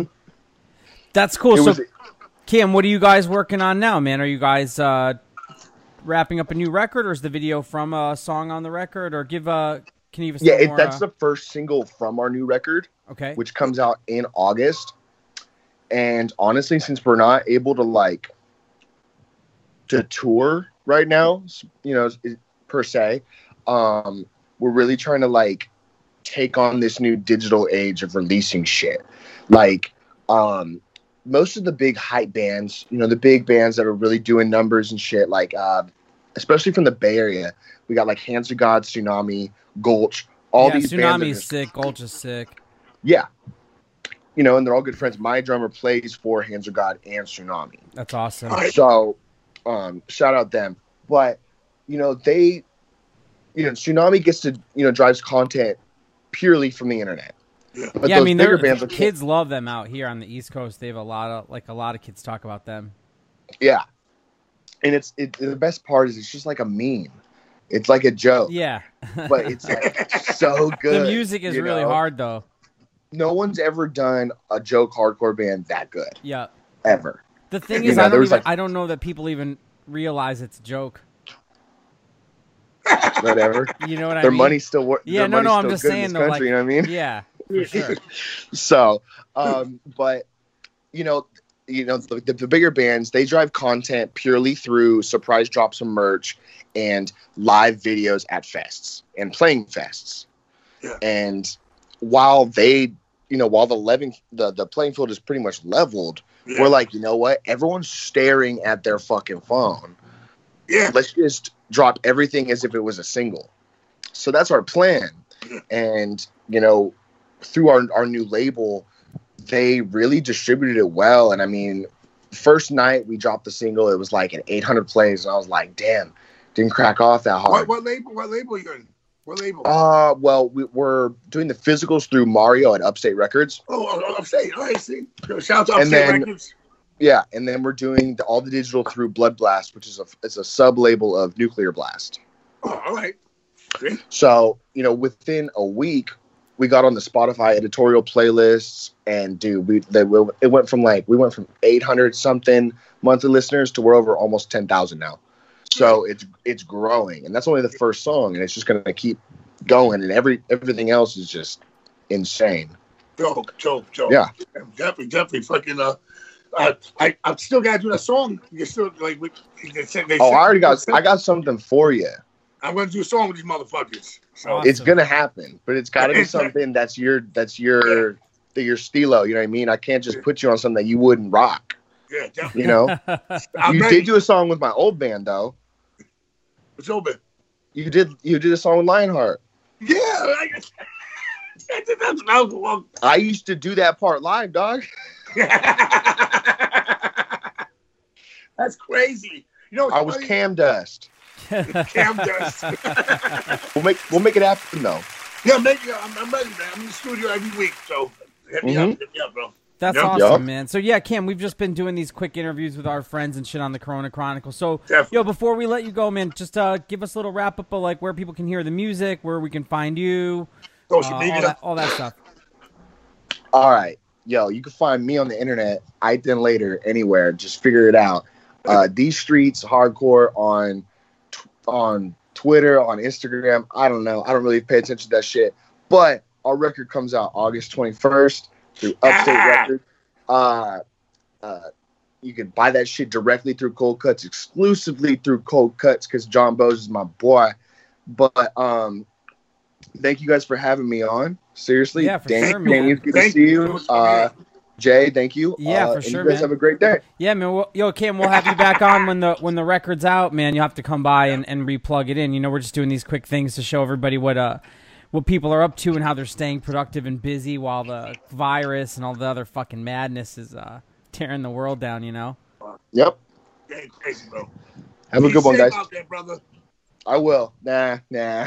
That's cool. It So, was, Kim, what are you guys working on now, man? Are you guys uh, wrapping up a new record, or is the video from a song on the record? Or give uh, can you give us yeah, some it, more, that's uh... the first single from our new record. Okay. Which comes out in August. And honestly, since we're not able to like to tour right now, you know, per se, um, we're really trying to like take on this new digital age of releasing shit. Like, um, most of the big hype bands, you know, the big bands that are really doing numbers and shit, like, uh, especially from the Bay Area, we got like Hands of God, Tsunami, Gulch, all yeah, these Tsunami's bands. Tsunami's sick, Gulch is sick. Yeah. You know, and they're all good friends. My drummer plays for Hands of God and Tsunami. That's awesome. So, um, shout out them. But, you know, they, you know, Tsunami gets to, you know, drives content purely from the internet. Yeah, but yeah I mean, bigger the bands kids like, love them out here on the East Coast. They have a lot of, like, a lot of kids talk about them. Yeah. And it's, it, the best part is it's just like a meme. It's like a joke. Yeah. But it's like so good. The music is really know? hard, though. No one's ever done a joke hardcore band that good. Yeah. Ever. The thing you is, know, I don't even, like, I don't know that people even realize it's a joke. Whatever. You know what I their mean? Their money's still working. Yeah, no, no, I'm just saying, though, country, like, you know what I mean? Yeah, for sure. So, um, but, you know, you know, the, the, the bigger bands, they drive content purely through surprise drops of merch and live videos at fests and playing fests. Yeah. And while they, you know, while the leveling, the, the playing field is pretty much leveled, yeah. we're like, you know what? Everyone's staring at their fucking phone. Yeah. Let's just drop everything as if it was a single. So that's our plan. Yeah. And, you know, through our, our new label, they really distributed it well. And I mean, first night we dropped the single, it was like an eight hundred plays. And I was like, damn, didn't crack off that hard. What, what label? What label are you in? What label? Uh, well, we, we're doing the physicals through Mario at Upstate Records. Oh, oh Upstate. All right, see. Shout out to and Upstate then, Records. Yeah, and then we're doing the, all the digital through Blood Blast, which is a it's a sub label of Nuclear Blast. Oh, all right. Okay. So, you know, within a week, we got on the Spotify editorial playlists, and dude, we they, it went from like we went from eight hundred something monthly listeners to we're over almost ten thousand now. So it's it's growing, and that's only the first song, and it's just gonna keep going, and every everything else is just insane. Joke, joke, joke. Yeah, definitely, definitely, fucking. Uh, uh I I still gotta do that song. You still like? We, they said, they oh, said, I already got I got something for you. I'm gonna do a song with these motherfuckers. So Awesome. It's gonna happen, but it's got to be It's like- something that's your that's your Yeah. that your stilo. You know what I mean? I can't just put you on something that you wouldn't rock. yeah, definitely. You know, I'm you ready. did do a song with my old band though. It's open. You did you did a song with Lionheart. Yeah, I guess. That's what I was well, I used to do that part live, dog. That's crazy. You know, what's I was funny? Cam Dust. Cam Dust. We'll make we'll make it happen though. Yeah, maybe I'm, I'm ready, man. I'm in the studio every week, so hit me Mhm. up, hit me up, bro. That's Yep. awesome, Yup. man. So yeah, Cam, we've just been doing these quick interviews with our friends and shit on the Corona Chronicles. So Definitely. yo, before we let you go, man, just uh, give us a little wrap up of like where people can hear the music, where we can find you, uh, Social all media. that, all that stuff. All right, yo, you can find me on the internet. I then later anywhere. Just figure it out. Uh, These Streets Hardcore on on Twitter, on Instagram. I don't know. I don't really pay attention to that shit. But our record comes out August twenty-first through Upstate Ah! Records. Uh, uh, you can buy that shit directly through Cold Cuts, exclusively through Cold Cuts, because John Bose is my boy. But um, thank you guys for having me on. Seriously, Yeah, for Danny, sure, man. Danny, good Thank to see you. you. Uh, Jay, thank you. Yeah, Uh, for and sure, you guys man. have a great day. Yeah, man. Well, yo, Cam, we'll have you back on when the when the record's out, man. You'll have to come by and, and replug it in. You know, we're just doing these quick things to show everybody what uh what people are up to and how they're staying productive and busy while the virus and all the other fucking madness is uh tearing the world down. You know. Yep. Yeah, crazy, bro. Have a Be good one, safe guys. out there, brother. I will. Nah, nah.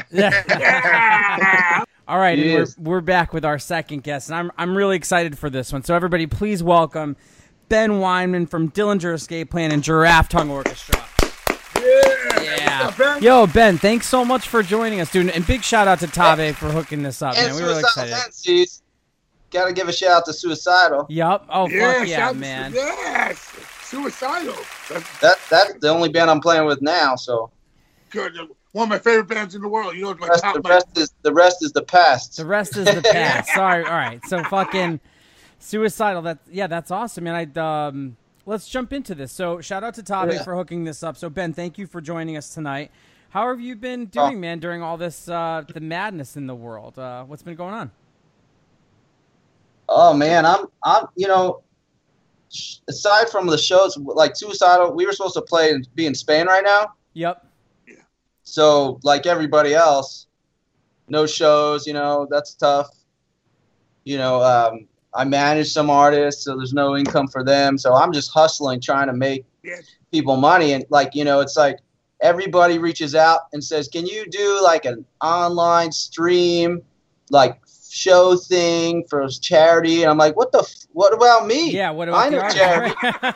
Yeah. All right, and Yes. we're we're back with our second guest, and I'm I'm really excited for this one. So everybody, please welcome Ben Weinman from Dillinger Escape Plan and Giraffe Tongue Orchestra. yeah. Yeah. What's up, Ben? Yo, Ben, thanks so much for joining us, dude. And big shout out to Tabe for hooking this up, man. And We were really Suicidal excited. Tendencies. Gotta give a shout out to Suicidal. Yup. Oh, Yeah, fuck yeah, shout- man. Yes. Suicidal. That's That that's the only band I'm playing with now. So good. One of my favorite bands in the world. You know, it's the my rest, top. the my- rest is the rest is the past. The rest is the past. Sorry. All right. So fucking Suicidal. That yeah, that's awesome, man. I um, let's jump into this. So shout out to Tabe Yeah. for hooking this up. So Ben, thank you for joining us tonight. How have you been doing, man, during all this uh, the madness in the world? Uh, what's been going on? Oh man, I'm I'm you know, sh- aside from the shows like Suicidal, we were supposed to play and be in Spain right now. Yep. So like everybody else, no shows. You know that's tough. You know, um, I manage some artists, so there's no income for them. So I'm just hustling, trying to make Yes. people money. And like you know, it's like everybody reaches out and says, "Can you do like an online stream, like show thing for charity?" And I'm like, "What the? F- what about me? Yeah. What about I the know artist, charity.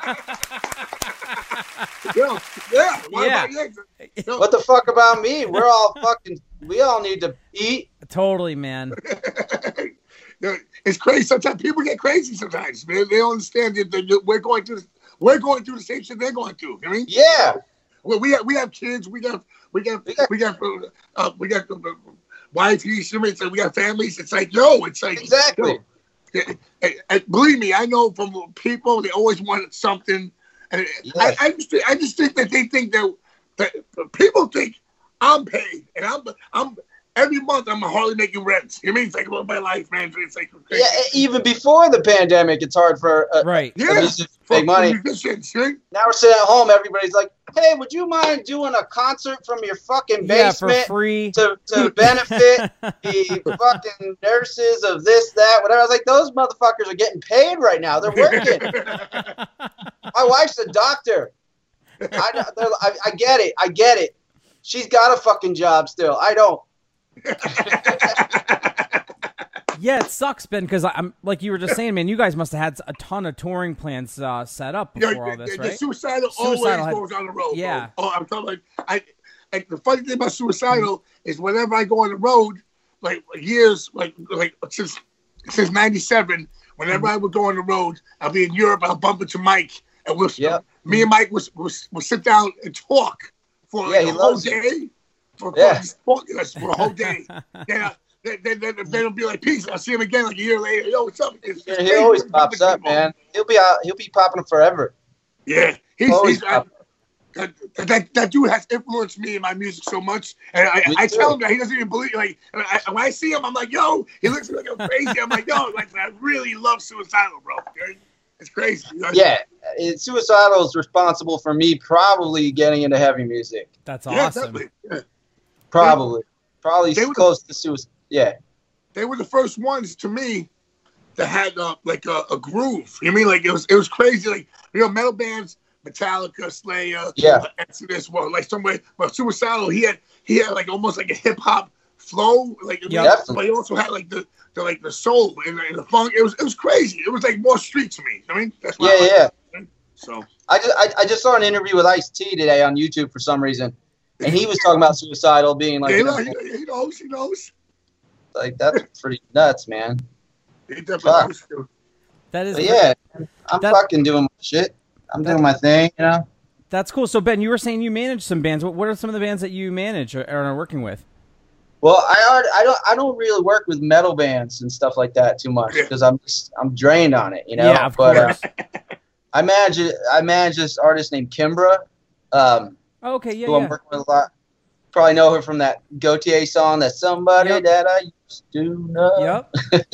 Yeah. Yeah. What Yeah. about you? Yo, What the fuck about me? We're all fucking. We all need to eat." Totally, man. Yo, it's crazy. Sometimes people get crazy. Sometimes man. They don't understand that that we're going through. We're going through the same shit they're going through. You know what I mean? Yeah. Well, we have we have kids. We got we got We got- we got uh, we got uh, wives. You know, it's like we got families. It's like yo. It's like Exactly. yo. And- and- and believe me, I know from people they always wanted something, and Yes. I, I just I just think that they think that, that people think I'm paid, and I'm I'm every month I'm hardly making rent. You know what I mean? Think about my life, man. It's like crazy. Yeah. Even before the pandemic, it's hard for uh, Right. Yeah. a musician to For- make money. for musicians, you know? Now we're sitting at home. Everybody's like, "Hey, would you mind doing a concert from your fucking Yeah, for basement free. to, to benefit the fucking nurses of this, that, whatever?" I was like, "Those motherfuckers are getting paid right now. They're working." My wife's a doctor. I, know- they're- I I get it. I get it. She's got a fucking job still. I don't. Yeah, it sucks, Ben, because I'm like you were just saying, man. You guys must have had a ton of touring plans uh, set up Yeah, before all this, the, the right? suicidal, Suicidal always had- goes on the road. yeah. Bro. Oh, I'm talking like I. Like the funny thing about suicidal is whenever I go on the road, like years, like like since since ninety-seven, whenever I would go on the road, I'll be in Europe. I'll bump into Mike, and we'll Yep. me and Mike was will we'll sit down and talk for Yeah, like he a whole loves you. day. For, Yeah. for just talking to us for a whole day. then, I, then, then, then, then it'll be like peace. I'll see him again like a year later. Yo, what's up? It's, Yeah, it's he crazy always when pops people- up, man. He'll be out. He'll be popping forever. Yeah, he's, Always he's I, pop- That, that that dude has influenced me in my music so much, and I, I tell him that he doesn't even believe. Like I, when I see him, I'm like, "Yo," he looks like I'm crazy. I'm like, "Yo," like I really love Suicidal, bro. It's crazy. You know? Yeah, it, Suicidal is responsible for me probably getting into heavy music. That's Yeah, awesome. definitely. Yeah. Probably, probably They were- close to Suicide. Yeah, They were the first ones to me that had uh, like a, a groove. You know what I mean? Like it was it was crazy. Like you know, metal bands. Metallica, Slayer, Yeah. Exodus, well, like some way, but Suicidal, he had he had like almost like a hip hop flow, like Yeah. yeah. But he also had like the, the like the soul and the, and the funk. It was it was crazy. It was like more street to me. I mean, that's why yeah, I like yeah. it. So I just I, I just saw an interview with Ice-T today on YouTube for some reason, and he was talking about Suicidal being like, yeah, you he, know, knows, he, he knows, he knows. like that's pretty nuts, man. He definitely Fuck. knows too. That is But yeah, I'm That- fucking doing my shit. I'm doing my thing, you know. That's cool. So Ben, you were saying you manage some bands. What what are some of the bands that you manage or, or are working with? Well, I already, I don't I don't really work with metal bands and stuff like that too much because I'm just, I'm drained on it, you know. Yeah, of but, course. Uh, I manage I manage this artist named Kimbra. Um, Oh, okay, yeah, who I'm yeah. working with a lot. Probably know her from that Gautier song, that somebody Yep. that I used to know.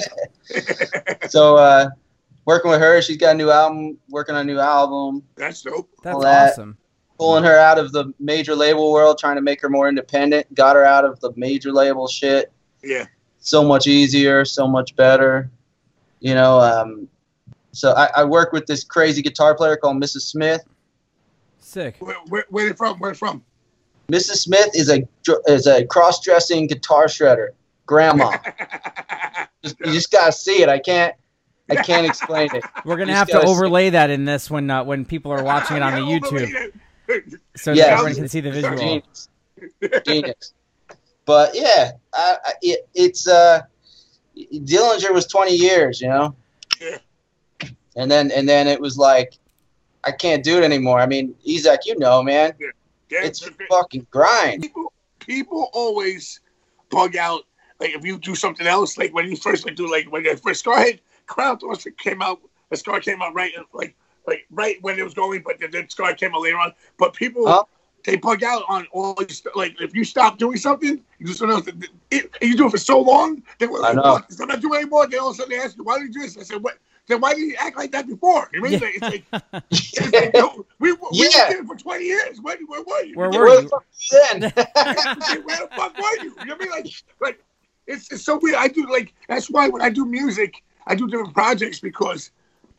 Yep. So uh, working with her, she's got a new album, working on a new album. That's dope. That's all that. awesome. Pulling her out of the major label world, trying to make her more independent. Got her out of the major label shit. Yeah. So much easier, so much better. You know, um, so I, I work with this crazy guitar player called Missus Smith. Sick. Where, where, where they from? Where they from? Missus Smith is a dr- is a cross-dressing guitar shredder, grandma. Just- you just gotta see it. I can't I can't explain it. We're gonna You have just to gotta see overlay that in this when uh, when people are watching it on the YouTube, so that Yes. everyone can see the visual. Genius. Genius. But yeah, I, I, it, it's uh, Dillinger was twenty years, you know. Yeah. And then and then it was like, I can't do it anymore. I mean, Isaac, you know, man, Yeah. Yeah, it's that's great. fucking grind. people people always bug out like if you do something else like when you first like do like when the first Scarhead Crown Thorns came out, the Scar came out right like like right when it was going, but the, the Scar came out later on. But people Huh? they bug out on all these like if you stop doing something, you do something else. It, and you do it for so long, they were I like, know. "What? I'm not doing anymore." Then all of a sudden they ask you, "Why did you do this?" I said, "What?" Then why did you act like that before? You know what I mean? It's like, it's like no, we, we Yeah. were here for twenty years. Where, where were you? Where You were Where you? the fuck you then? where the fuck were you? You know what I mean? Like, like it's, it's so weird. I do like that's why when I do music, I do different projects because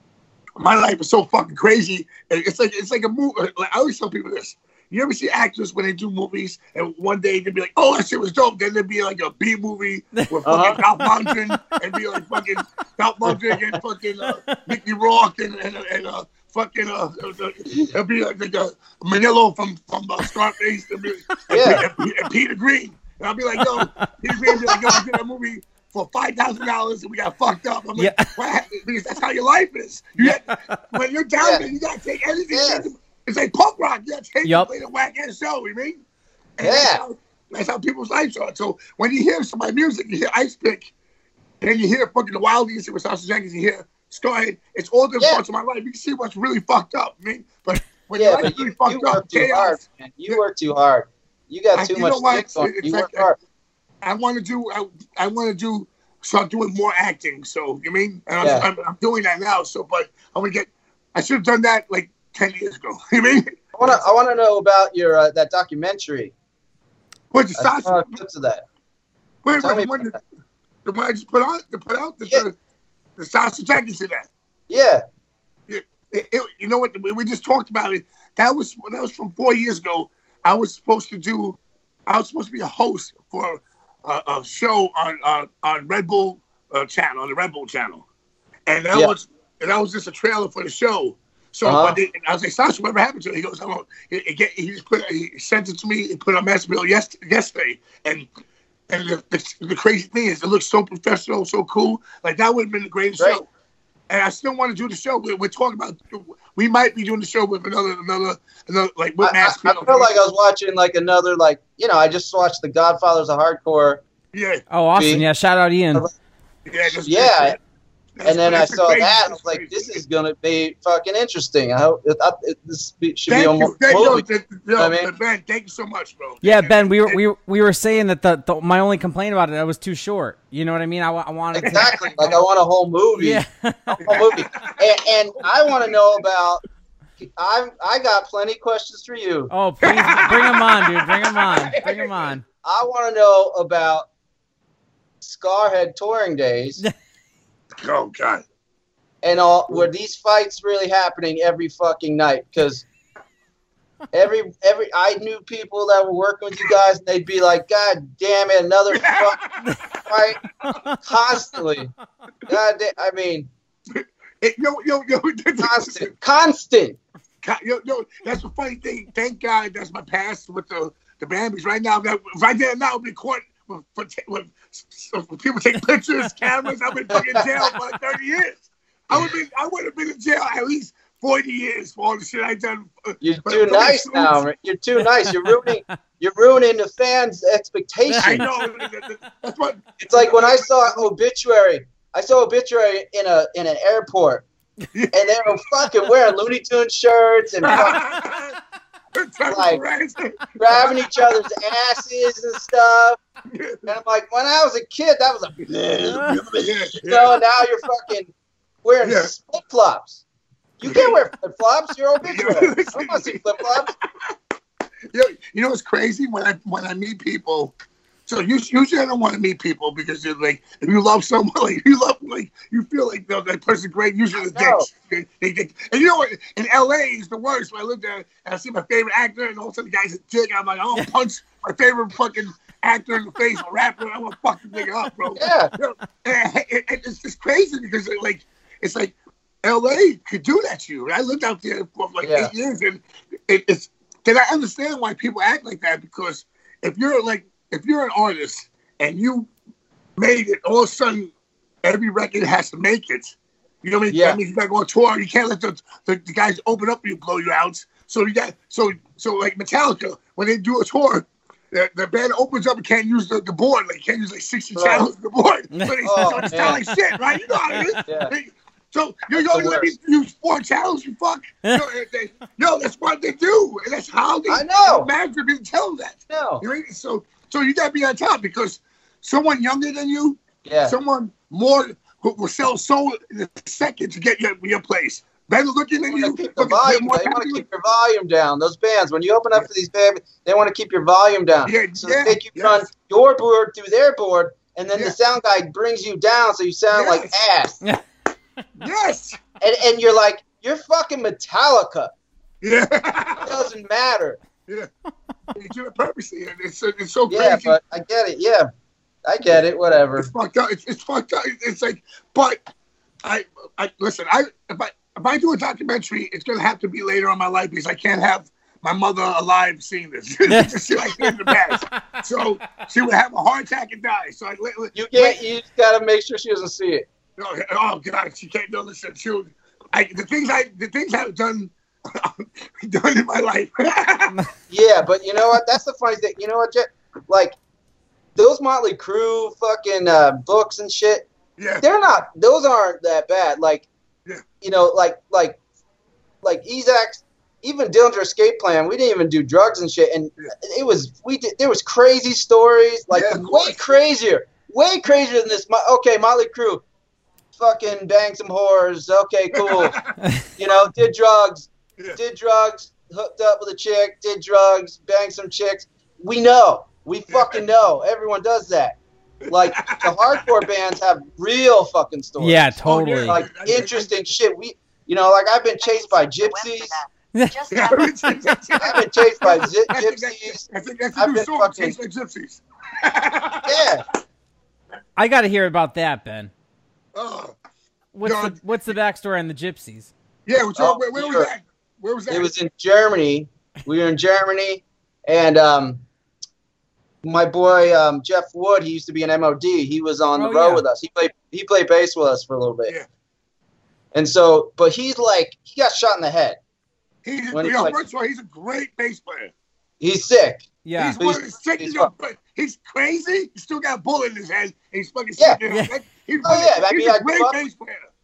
my life is so fucking crazy. And It's like it's like a movie. Like, I always tell people this. You ever see actors when they do movies and one day they'd be like, "Oh, that shit was dope." Then there'd be like a B movie with fucking Uh-huh. Dolph Lundgren and be like fucking Dolph Lundgren and fucking uh, Mickey Rourke and and, and uh, fucking uh, uh, it'll be like, like uh, Manilo from from uh, Scarface. It'll be, Yeah. and, and Peter Green. And I'll be like, "Yo," Peter Green will be like, "Yo, I did that movie for five thousand dollars and we got fucked up." I'm like, Yeah. "What happened?" Because that's how your life is. You have, when you're down Yeah. there, you gotta take anything. Yeah. It's like punk rock. You gotta take Yep. it, play the whack ass show. You mean? And Yeah. That's how, that's how people's lives are. So when you hear some of my music, you hear Ice Pick, and then you hear fucking the Wildies with Sasha Jenkins, you hear Scarhead. It's all different Yeah. parts of my life. You can see what's really fucked up. I mean, but when Yeah, your life's but you, really fucked you work up, too chaos. hard, man. You work too hard. You got I- too you much know what? sticks on you. It's You like- work hard. I want to do. I, I want to do. Start doing more acting. So you mean? And I'm, Yeah. I'm, I'm doing that now. So, but I'm gonna get. I should have done that like ten years ago. You mean? I want to I want to know about your uh, that documentary. What's the I saw Sasha? clips of that. Wait, Tell wait, me the one, about that, the one I just put on, to put out, the, Yeah. the, the Sasha Jenkins in that. Yeah. It, it, you know what? We we just talked about it. That was that was from four years ago. I was supposed to do. I was supposed to be a host for a, a show on uh, on Red Bull uh, channel, on the Red Bull channel, and that Yeah. was and that was just a trailer for the show. So, Uh-huh. but they, I was like, "Sasha, whatever happened to it?" He goes, "I don't." He, he, get- he just put he sent it to me. He put it on Masterville yes, yesterday, and and the, the, the crazy thing is, it looks so professional, so cool. Like that would have been the greatest Right. show. And I still want to do the show. We're, we're talking about. We might be doing the show with another, another, another like with I, I, Mass. I felt like I was watching like another like you know I just watched The Godfathers of Hardcore. Yeah, Oh, awesome! See? Yeah, shout out Ian. yeah, just, Yeah. And then I saw that, and I was like, "This is gonna be fucking interesting." I hope it, I, it, this be, should thank be almost you. Thank, movie. yo, th- yo, I mean, Ben, thank you so much, bro. Yeah, thank Ben, you. we were we were- we were saying that the, the my only complaint about it, it was too short. You know what I mean? I, wa- I wanted exactly. Like I want a whole movie. Yeah. a whole movie. And, and I want to know about. I I got plenty of questions for you. Oh, please bring them on, dude. Bring them on. Bring them on. I want to know about Scarhead touring days. Oh God. And all were these fights really happening every fucking night? Because every every I knew people that were working with you guys, and they'd be like, "God damn it, another fucking fight!" Constantly. God damn, I mean, Hey, yo, yo, yo, constant, constant. Yo, yo, that's the funny thing. Thank God that's my past with the the Bambies. Right now, that right there now, I'll be caught with, with, with, with people take pictures, cameras. I've been fucking in jail for like thirty years. I would be, I would have been in jail at least forty years for all the shit I done. You're too nice now. Rick. You're too nice. You're ruining. You're ruining the fans' expectations. I know. That's what. It's like when I saw Obituary. I saw Obituary in a in an airport, and they were fucking wearing Looney Tunes shirts and fucking, like grabbing each other's asses and stuff. And I'm like, when I was a kid, that was a you know. Now you're fucking wearing Yeah. flip flops. You can't wear flip flops. You're Obituary. I don't want to see flip flops. You know, you know what's crazy when I when I meet people. So usually I don't want to meet people because you're like, if you love someone, like you love, like you feel like you know, that person's great. Usually the dicks, they, they, they, and you know what? In L A is the worst. When I lived there and I see my favorite actor, and all of a sudden the guy's a dick. I'm like, I'm gonna punch my favorite fucking actor in the face, or rapper. I'm gonna fuck the nigga up, bro. Yeah. You know, and, and, and it's just crazy because like it's like L A could do that to you. And I lived out there for like Yeah. eight years, and it, it's. Then I understand why people act like that because if you're like. If you're an artist and you made it, all of a sudden every record has to make it. You know what I mean? Yeah. That means you gotta go on tour. You can't let the, the, the guys open up and you blow you out. So you got so so like Metallica, when they do a tour, the, the band opens up and can't use the, the board. Like can't use like sixty Right. channels of the board. So they Oh, so they sound man. like shit, right? You know how it is. Yeah. They- So you That's only the let me worst. use four channels, you fuck. yo, they, yo, that's what they do, and that's how they. I know. Manager didn't tell them that. No. You know, so so you gotta be on top because someone younger than you, Yeah. someone more who will sell soul in a second to get your your place. Better looking than They you. want to keep the looking volume. more They want to popular. keep your volume down. Those bands, when you open up for these bands, they want to keep your volume down. Yeah, so yeah, they keep yes. run your board through their board, and then Yeah. the sound guy brings you down, so you sound Yes. like ass. Yes. And and you're like, you're fucking Metallica. Yeah. It doesn't matter. Yeah. They do it purposely, and it's it's so crazy. Yeah, but I get it. Yeah, I get it. Whatever. It's fucked up. It's, it's fucked up. It's like, but I, I listen. I if I if I do a documentary, it's gonna have to be later in my life because I can't have my mother alive seeing this. Just see like in the past. So she would have a heart attack and die. So I let, let- You get. You just gotta make sure she doesn't see it. Oh, oh God, she can't do listen. She would, I the things I the things I've done done in my life. Yeah, but you know what? That's the funny thing. You know what, Jet? Like those Motley Crue fucking uh, books and shit. Yeah. They're not. Those aren't that bad. Like, Yeah. you know, like like like Ezak's, even Dillinger Escape Plan. We didn't even do drugs and shit, and it was we did. There was crazy stories, like Yeah, of way course. crazier, way crazier than this. Mo- Okay, Motley Crue, fucking bang some whores. Okay, cool. You know, did drugs, Yeah. did drugs, hooked up with a chick, did drugs, banged some chicks. We know. We fucking know. Everyone does that. Like, the hardcore bands have real fucking stories. Yeah, totally. Like, interesting shit. We, you know, like, I've been chased by gypsies. Yeah. I've been chased by zy- I think that- gypsies. I think that's I've the new been song, fucking- Taste Like Gypsies. Yeah. I got to hear about that, Ben. Oh. What's No, the what's the backstory on the Gypsies? Yeah, which, Oh, where, where was sure. that? Where was that? It was in Germany. We were in Germany, and um, my boy um, Jeff Wood, he used to be an M O D. He was on the Oh, road yeah. with us. He played he played bass with us for a little bit. Yeah. And so, but he's like, he got shot in the head. He's, when you he know, played- first of all, he's a great bass player. He's sick. Yeah. He's one of the He's- sick, he's you know, fuck- but he's crazy. He's still got a bullet in his head. And he's fucking Yeah. sick. Yeah. Like, he's Oh, yeah, I he's mean, a I great grew up- bass player.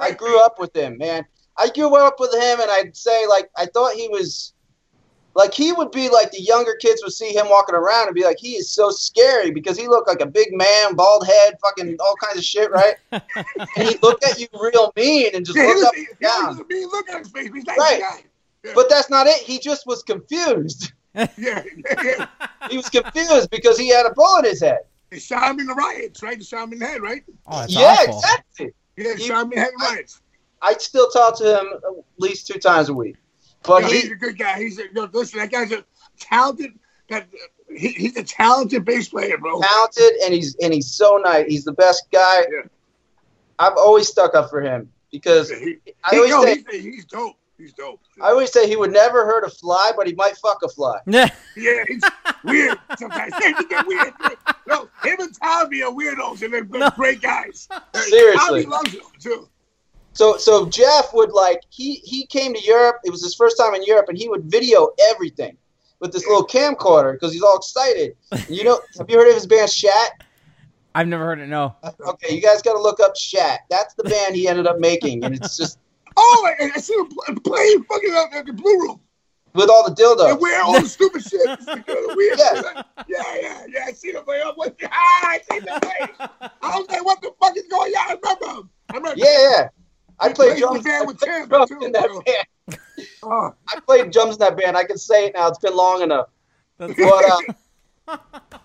I grew up with him, man. I grew up with him, and I'd say, like, I thought he was, like, he would be like the younger kids would see him walking around and be like, he is so scary because he looked like a big man, bald head, fucking all kinds of shit, right? And he'd look at you real mean and just Yeah, look he up was, and he down. was a mean look at his face. He's like Right. guy. Yeah. But that's not it. He just was confused. yeah, yeah, yeah. He was confused because he had a bullet in his head. They shot him in the riots, right? They shot him in the head, right? Oh, that's yeah, awful. exactly. Yeah, they He- shot him in the head in riots. I still talk to him at least two times a week. But No, he, he's a good guy. He's a, yo, listen, that guy's a talented. That he, he's a talented bass player, bro. talented and he's and he's so nice. He's the best guy. Yeah. I've always stuck up for him because Yeah, he, I he, always yo, say he's, he's dope. He's dope. I always say he would never hurt a fly, but he might fuck a fly. Yeah. Yeah, he's weird sometimes. They get weird. No, him and Tommy are weirdos, and they're No. great guys. Seriously. Tommy loves him too. So so Jeff would like he he came to Europe. It was his first time in Europe, and he would video everything with this little camcorder because he's all excited. And you know, have you heard of his band Shat? I've never heard it. No. Okay, you guys got to look up Shat. That's the band he ended up making, and it's just Oh, I, I see him play, playing fucking up at the Blue Room. with all the dildos. And wear all the stupid shit. It's like, uh, weird. Yeah. yeah, yeah, yeah. I see him play up with. Ah, I see the face. I was like, what the fuck is going on? I remember him. I remember. Yeah, yeah. I He played plays drums, with band I with played Tim, drums too, in that so. band. Oh. I played drums in that band. I can say it now. It's been long enough. That's But uh,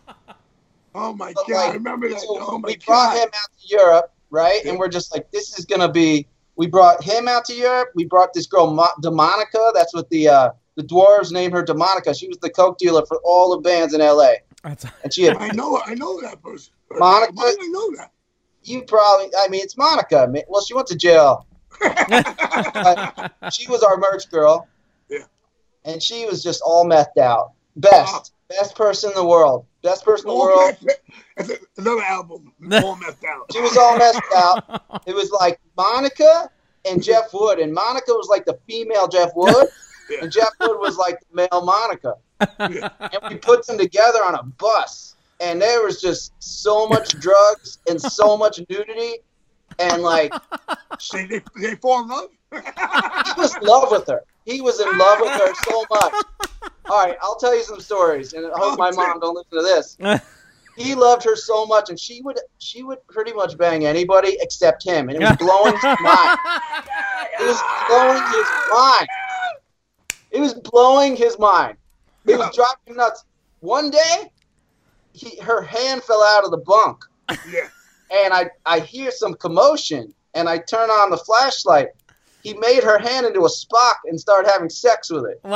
Oh my But, god, like, I remember that. so Oh my we brought god. him out to Europe, right? Yeah. And we're just like, this is gonna be. We brought him out to Europe. We brought this girl, Mo- Demonica. That's what the uh, the dwarves named her, Demonica. She was the coke dealer for all the bands in L A. That's And she had I know, I know that person. Monica? Why do I know that? you probably. I mean, it's Monica. I mean, well, she went to jail. But she was our merch girl. Yeah. And she was just all methed out. Best, Wow. best person in the world. Best person in the All world. messed- That's another album. All messed out. She was all messed out. It was like Monica and Jeff Wood, and Monica was like the female Jeff Wood, Yeah. and Jeff Wood was like the male Monica. Yeah. And we put them together on a bus, and there was just so much drugs and so much nudity, and like They, they, they fall in love? he was in love with her. He was in love with her so much. All right, I'll tell you some stories, and I hope Oh, my shit. mom don't listen to this. He loved her so much, and she would she would pretty much bang anybody except him, and it was blowing his mind. It was blowing his mind. It was blowing his mind. It was driving him nuts. One day, he her hand fell out of the bunk, Yeah. and I I hear some commotion, and I turn on the flashlight. He made her hand into a Spock and started having sex with it.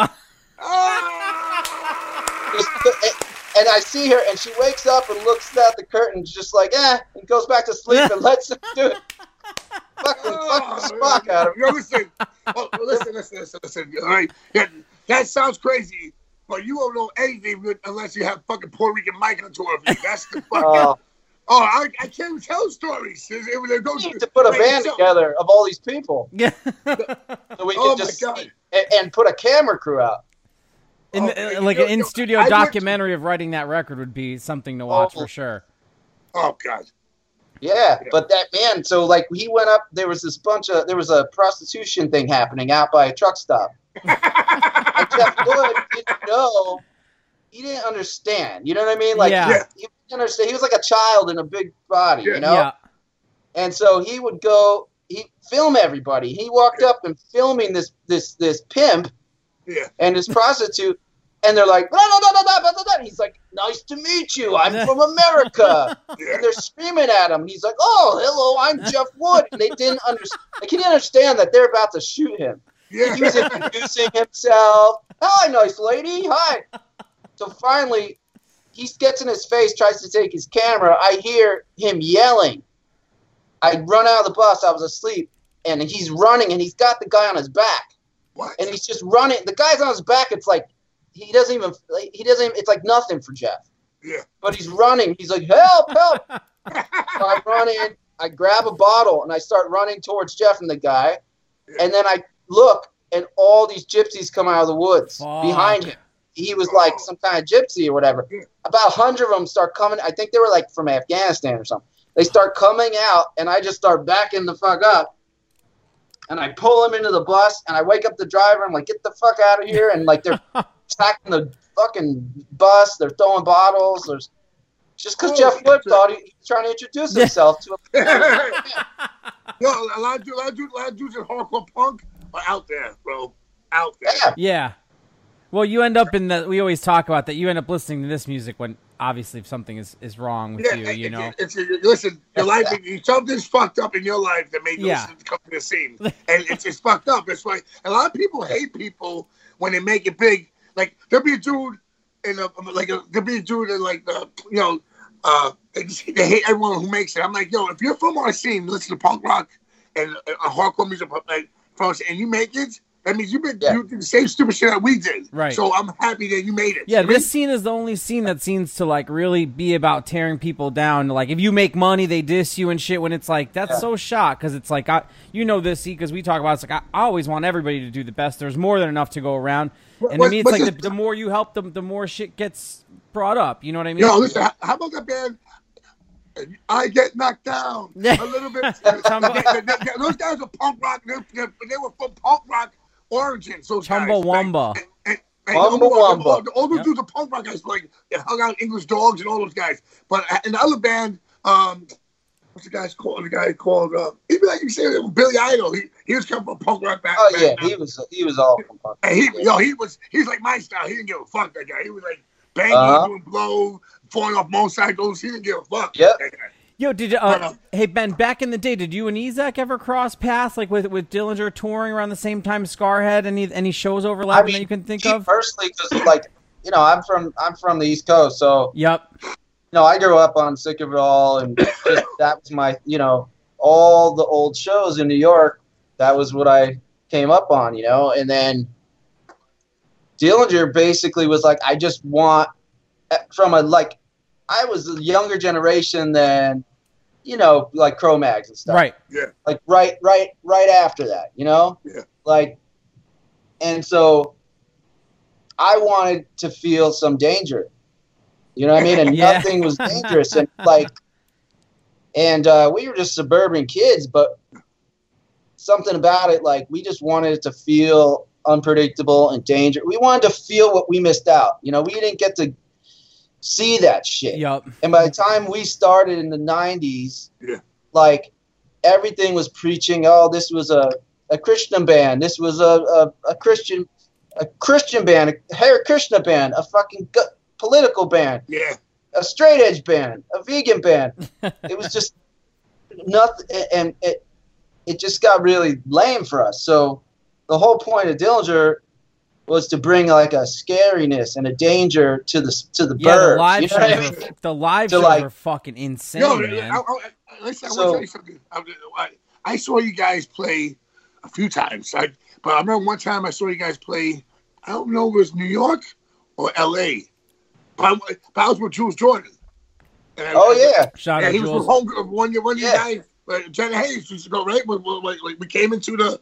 Just- and I see her, and she wakes up and looks at the curtains, just like, eh, and goes back to sleep and lets him do it. Fucking fuck the Spock out of Yo, her. listen. Oh, listen, listen, listen, listen. All right. Yeah, that sounds crazy, but you won't know anything unless you have fucking Puerto Rican Mike on tour of you. That's the fucking. Oh. Oh, I, I can't even tell stories. It, it, they go We need to put a like, band so- together of all these people, Yeah. so we Oh can my just God. see, and, and put a camera crew out. In, Oh, uh, like yo, an yo, in-studio I went to- documentary of writing that record would be something to watch Oh. for sure. Oh God. Yeah, but that man, so like he went up, there was this bunch of, there was a prostitution thing happening out by a truck stop. And Jeff Wood didn't know, he didn't understand. You know what I mean? Like, Yeah. Yeah. he didn't understand. He was like a child in a big body, Yeah. you know? Yeah. And so he would go, he film everybody. He walked up and filming this this this pimp Yeah. and this prostitute, and they're like, blah, blah, blah, blah, blah, blah, blah. He's like, nice to meet you. I'm from America. Yeah. And they're screaming at him. He's like, oh, hello, I'm Jeff Wood. And they didn't understand. Like, he didn't understand that they're about to shoot him. Yeah. He was introducing himself. Hi, nice lady. Hi. So finally, he gets in his face, tries to take his camera. I hear him yelling. I run out of the bus. I was asleep. And he's running, and he's got the guy on his back. What? And he's just running. The guy's on his back. It's like, he doesn't even, like, he doesn't, even, it's like nothing for Jeff. Yeah. But he's running. He's like, help, help. So I run in, I grab a bottle, and I start running towards Jeff and the guy. And then I look, and all these gypsies come out of the woods Fuck. behind him. He was like some kind of gypsy or whatever. About a hundred of them start coming. I think they were like from Afghanistan or something. They start coming out, and I just start backing the fuck up. and I pull him into the bus, and I wake up the driver. I'm like, get the fuck out of here! And like they're attacking the fucking bus. They're throwing bottles. There's just because Oh, Jeff Flip shit. thought he, he was trying to introduce himself to a Yo, a lot of dudes, a lot of dudes, a lot of dudes in hardcore punk are out there, bro. Out there. Yeah. Yeah. Well, you end up in the. We always talk about that. You end up listening to this music when obviously if something is, is wrong with Yeah, you, you it- know. It's, it's, listen, your life, something's fucked up in your life that made you Yeah. listen to come to the scene, and it's it's fucked up. It's like a lot of people hate people when they make it big. Like there'll be a dude in a like a, there'll be a dude in like the you know uh they, just, they hate everyone who makes it. I'm like, yo, if you're from our scene, listen to punk rock and uh, hardcore music, like from our scene, and you make it. That means you've been Yeah. you did the same stupid shit that we did. Right. So I'm happy that you made it. Yeah, You know what I this scene is the only scene that seems to like really be about tearing people down. Like if you make money, they diss you and shit. When it's like that's Yeah. so shot because it's like I, you know this, because we talk about it, it's like I, I always want everybody to do the best. There's more than enough to go around, and But- to me, it's but like this- the, the more you help them, the more shit gets brought up. You know what I mean? Yo, listen, how- how about that band? I get knocked down a little bit. Those guys are punk rock. They, they, they were from punk rock origins. Those guys. Chumbawamba. And, and Wamba all, Wamba. all, all those Yep. dudes are punk rock guys, like they hung out English Dogs and all those guys. But in the other band, um, what's the guy's called? The guy called uh, even like you say Billy Idol. He he was coming from punk rock back. Oh back yeah, then. he was he was all from punk. And he, yo, he was, he was like my style. He didn't give a fuck. That guy. He was like banging, Uh-huh. doing blow, falling off motorcycles. He didn't give a fuck. Yep. That guy. Yo, did uh, hey Ben, back in the day, did you and Ezek ever cross paths like with with Dillinger touring around the same time? Scarhead, any any shows overlapping I mean, that you can think me of? personally, because like you know, I'm from I'm from the East Coast, so Yep. you know, I grew up on Sick of It All, and just, that was my you know all the old shows in New York. That was what I came up on, you know, and then Dillinger basically was like, I just want from a like. I was a younger generation than, you know, like Cro-Mags and stuff. Right. Yeah. Like right, right, right after that, you know? Yeah. Like, and so I wanted to feel some danger. You know what I mean? And Yeah. nothing was dangerous. And like, and uh, we were just suburban kids, but something about it, like we just wanted it to feel unpredictable and dangerous. We wanted to feel what we missed out. You know, we didn't get to see that shit. Yep. And by the time we started in the nineties, Yeah. like everything was preaching, oh, this was a, a Christian band. This was a, a, a Christian a Christian band, a Hare Krishna band, a fucking gu- political band, Yeah. a straight edge band, a vegan band. It was just nothing, and it it just got really lame for us. So the whole point of Dillinger was to bring like a scariness and a danger to the to the Yeah, birds. the live you know what I shows, mean? are, the live To, shows like- are fucking insane, Yo, man. I, I, I, listen, I So- want to tell you something. I, I, I saw you guys play a few times, I, but I remember one time I saw you guys play. I don't know if it was New York or L A, but I, but I was with Jules Jordan. And I- Oh yeah, Shout and out he was Jules. with home, one year, one of Yeah. you guys. But Jenna Hayes used to go right. We, we, we, we came into the.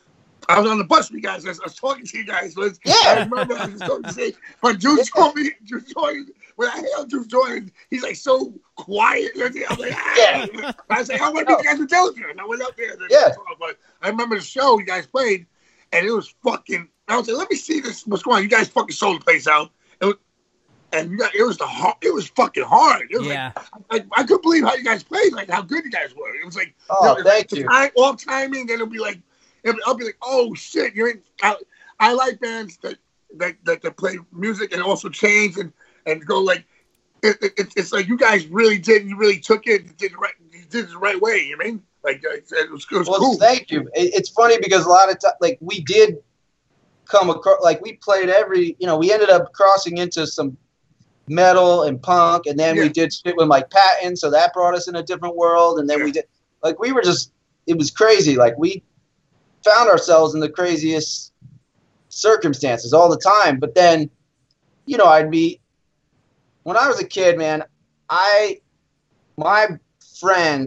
I was on the bus with you guys. I was, I was talking to you guys. But Yeah. I remember I was talking to you. But Jules told me, Jules Jordan, when I hailed Jules Jordan, he's like so quiet. I was like, ah. Yeah. I was like, I want to meet you guys with Dillinger. And I went up there. And Yeah. talked, but I remember the show you guys played, and it was fucking. I was like, let me see this. What's going on? You guys fucking sold the place out. It was, and you got, it was the hard, it was fucking hard. It was Yeah. like, I, I couldn't believe how you guys played, like how good you guys were. It was like, Oh, you know, thank the you. Time, off timing, then it'll be like, it'll, I'll be like, oh shit, you're in. I, I like bands that, that that that play music and also change and and go like, it, it, it's like you guys really did, you really took it, you did it right, you did it the right way. You know what I mean? Like uh, it was, it was well, cool. thank you. It, it's funny because a lot of times, like we did come across, like we played every, you know, we ended up crossing into some metal and punk, and then Yeah. we did shit with Mike Patton, so that brought us in a different world, and then Yeah. we did, like we were just, it was crazy. Like we found ourselves in the craziest circumstances all the time. But then, you know, I'd be, when I was a kid, man, I, my friend,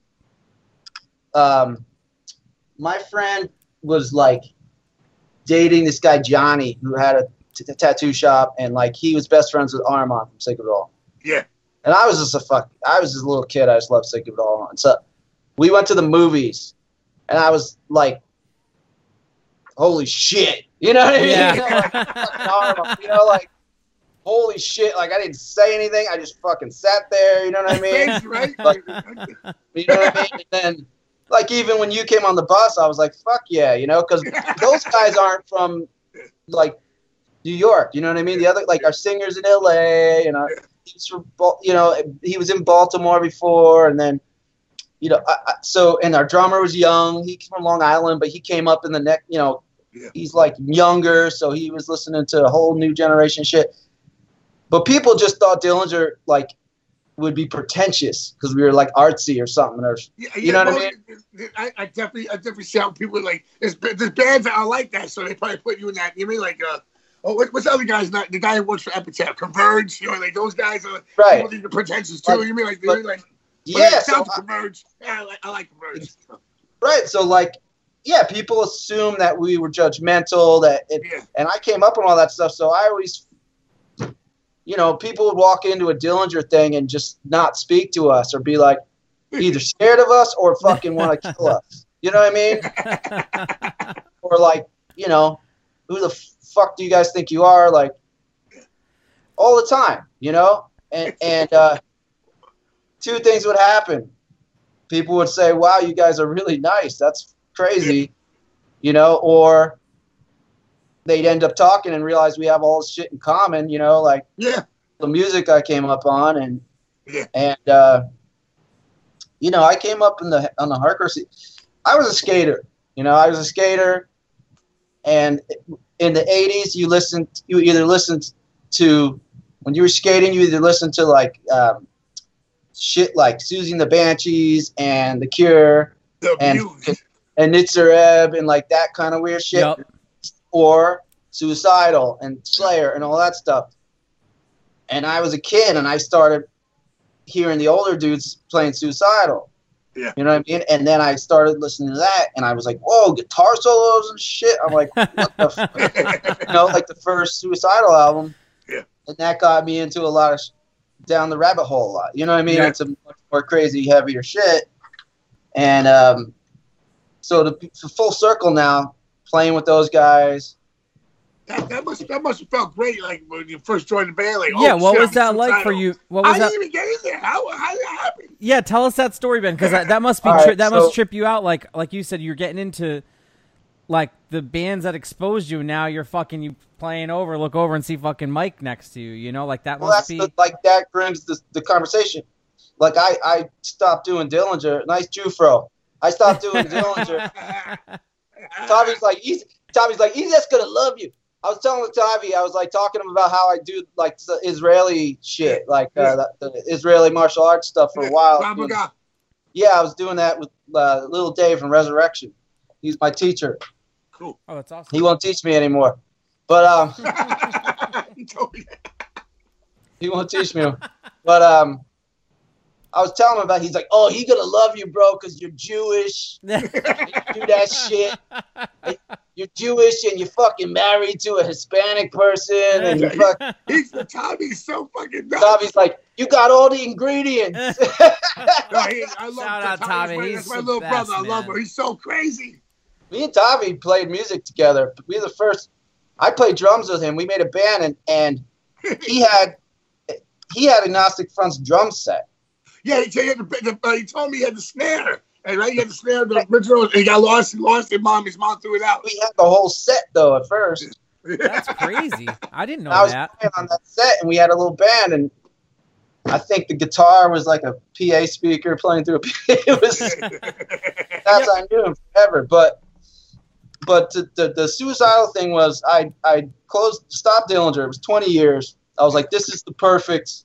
um, my friend was like dating this guy Johnny who had a t- t- tattoo shop, and like he was best friends with Armand from Sick of It All. Yeah. And I was just a fuck. I was just a little kid. I just loved Sick of It All. And so we went to the movies, and I was like holy shit. You know what I mean? Yeah. You know, like, fucking arm, you know, like, holy shit. Like, I didn't say anything. I just fucking sat there. You know what I mean? Crazy, right? Like, you know what I mean? And then, like, even when you came on the bus, I was like, fuck yeah, you know, because those guys aren't from, like, New York. You know what I mean? The other, like, our singer's in L A, and our, he's from, you know, he was in Baltimore before, and then, you know, I, I, so, and our drummer was young. He's from Long Island, but he came up in the neck, you know, yeah. He's like younger, so he was listening to a whole new generation shit. But people just thought Dillinger, like, would be pretentious because we were like artsy or something, or yeah, you yeah, know well, what I mean? I, I definitely, I definitely see how people like there's, there's bands that are like that, so they probably put you in that. You mean like, uh, oh, what, what's the other guy's not the guy who works for Epitaph, Converge? You know, like those guys are right. People think they're pretentious too. Like, you mean like, but, like yeah, it sounds so Converge. Yeah, I like, I like Converge. Right, so like, yeah, people assume that we were judgmental, that, it, yeah. and I came up on all that stuff, so I always. You know, people would walk into a Dillinger thing and just not speak to us or be like either scared of us or fucking want to kill us. You know what I mean? Or like, you know, who the fuck do you guys think you are? Like, all the time, you know? And, and uh, two things would happen. People would say, wow, you guys are really nice. That's crazy. You know, or they'd end up talking and realize we have all this shit in common, you know, like yeah. the music I came up on, and yeah. and uh, you know, I came up in the on the hardcore scene. I was a skater, you know, I was a skater, and in the eighties, you listened, you either listened to when you were skating, you either listened to like um, shit like Susie and the Banshees and The Cure the and and Nitzer Ebb and like that kind of weird shit. Yep. Or Suicidal and Slayer and all that stuff. And I was a kid and I started hearing the older dudes playing Suicidal. Yeah. You know what I mean? And then I started listening to that and I was like, whoa, guitar solos and shit. I'm like, what the fuck? You know, like the first Suicidal album. Yeah. And that got me into a lot of sh- down the rabbit hole a lot. You know what I mean? Yeah. It's a much more crazy, heavier shit. And um, so the, the full circle now, playing with those guys. That, that must that must have felt great, like when you first joined the band. Like, yeah, oh, what shit, was I'm that like Suicidal. for you? What was I that? didn't even get in there. How how did that happen? Yeah, tell us that story, Ben, because that, that must be All tri- right, that so- must trip you out. Like like you said, you're getting into like the bands that exposed you. Now you're fucking you playing over, look over and see fucking Mike next to you. You know, like that Well, must that's be. the, like that brings the, the conversation. Like I, I stopped doing Dillinger. Nice Jufro. I stopped doing Dillinger. Tommy's like, he's Tommy's like, he's just gonna love you. I was telling Tavi, I was like talking to him about how I do like the Israeli shit, like uh, the, the Israeli martial arts stuff for a while. Krav Maga. Yeah, I was doing that with uh, little Dave from Resurrection. He's my teacher. Cool. Oh, that's awesome. He won't teach me anymore, but um, He told me that. he won't teach me. But um, I was telling him about. He's like, "Oh, he gonna love you, bro, because you're Jewish. You do that shit. You're Jewish and you're fucking married to a Hispanic person, and you fuck." He's the Tommy's so fucking nuts. Tommy's like, "You got all the ingredients." No, he, I love Shout that out Tommy. My, He's that's my the little best, brother. I love man. him. He's so crazy. Me and Tommy played music together. We were the first. I played drums with him. We made a band, and and he had he had a Gnostic Front's drum set. Yeah, he, he, had the, the, uh, he told me he had the snare. And right, he had the snare, the original. He got lost. He lost it. Mom, his mom threw it out. We had the whole set though at first. That's crazy. I didn't know I was that. playing on that set, and we had a little band, and I think the guitar was like a P A speaker playing through a P A. It was that's I knew him forever, but but the, the the suicidal thing was I I closed stopped Dillinger. It was twenty years. I was like, this is the perfect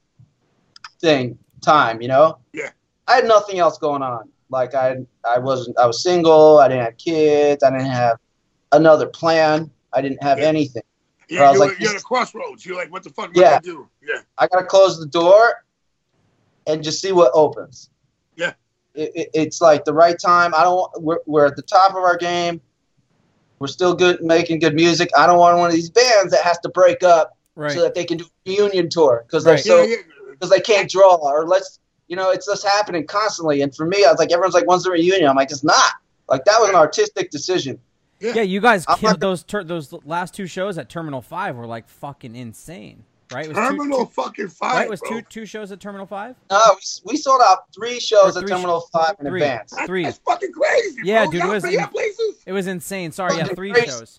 thing time, you know. Yeah. I had nothing else going on. Like I I wasn't I was single. I didn't have kids. I didn't have another plan. I didn't have Yeah. anything. Yeah, I was you're, like, you're at this- a crossroads. You're like, what the fuck am Yeah. I gonna do? Yeah. I gotta close the door and just see what opens. Yeah. It, it, it's like the right time. I don't. We're we're at the top of our game. We're still good, making good music. I don't want one of these bands that has to break up Right. so that they can do a reunion tour because they're Right. so yeah, because they can't draw or let's you know it's just happening constantly. And for me, I was like, everyone's like, when's the reunion? I'm like, it's not. Like that was an artistic decision. Yeah, you guys I'm killed not- those ter- those last two shows at Terminal Five were like fucking insane, right? It was two- Terminal two- fucking five. Right, it was bro. two two shows at Terminal Five. No, we, we sold out three shows Or at three Terminal sh- Five in three. advance. That's, Three. that's fucking crazy. Yeah, bro. dude, it Y'all was play in- at places? It was insane. Sorry, yeah, Fucking three crazy. shows.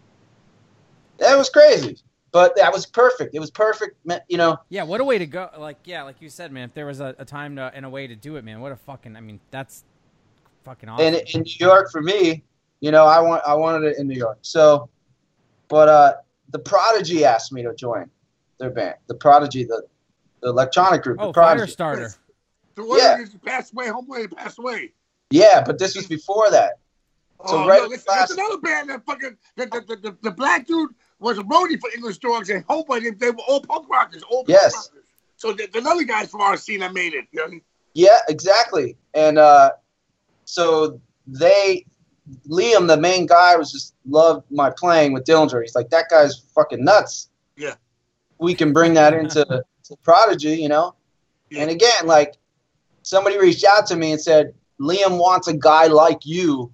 That was crazy, but that was perfect. It was perfect, you know. Yeah, what a way to go! Like, yeah, like you said, man. If there was a, a time to, and a way to do it, man, what a fucking. I mean, that's fucking awesome. And in New York, for me, you know, I want I wanted it in New York. So, but uh, the Prodigy asked me to join their band. The Prodigy, the, the electronic group. oh, the Prodigy. Firestarter. The one Yeah. that passed away, homeboy passed away. Yeah, but this was before that. So Oh, right no, listen, last- that's another band that fucking the, the, the, the, the black dude was a roadie for English Dogs, and homeboy they, they were all punk rockers, all punk Yes. rockers. So the, the other guys from our scene that made it. You know? Yeah, exactly. And uh, so they, Liam, the main guy, was just loved my playing with Dillinger. He's like, that guy's fucking nuts. Yeah. We can bring that into to Prodigy, you know? Yeah. And again, like, somebody reached out to me and said, Liam wants a guy like you,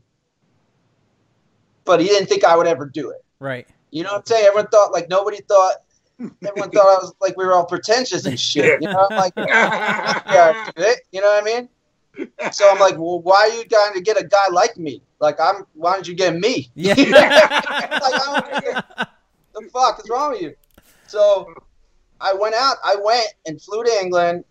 but he didn't think I would ever do it. Right. You know what I'm saying? Everyone thought, like, nobody thought, everyone thought I was, like, we were all pretentious and shit. You know, like, yeah, do it. You know what I mean? So I'm like, well, why are you going to get a guy like me? Like, I'm, why don't you get me? Yeah. like, I don't, the fuck is wrong with you? So I went out, I went and flew to England,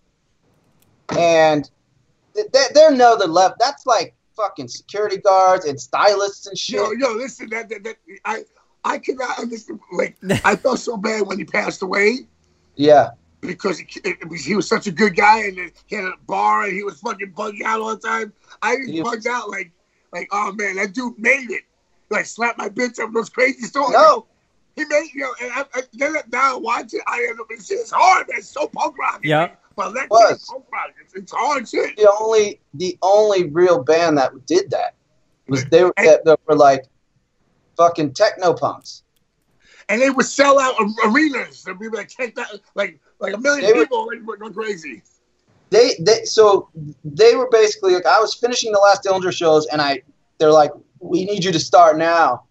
and they, they know the level. That's like fucking security guards and stylists and shit. Yo, yo, listen, that, that, that I I cannot understand. Like, I felt so bad when he passed away Yeah. because he, it was, he was such a good guy, and he had a bar, and he was fucking bugged out all the time. I just He was- bugged out like, like, oh man, that dude made it. Like, slapped my bitch up those crazy stories. No. He made, you know, and I, I then now watch it, I end up, it's, it's hard, man. It's so punk rock. Yeah. But that Was. shit punk rock. It's, it's hard shit. The only the only real band that did that was they were, that, that were like fucking techno punks. And they would sell out a- arenas. There'd be like ten thousand, like like a million They were- people were going crazy. They they so they were basically like, I was finishing the last Dillinger shows, and I they're like, we need you to start now.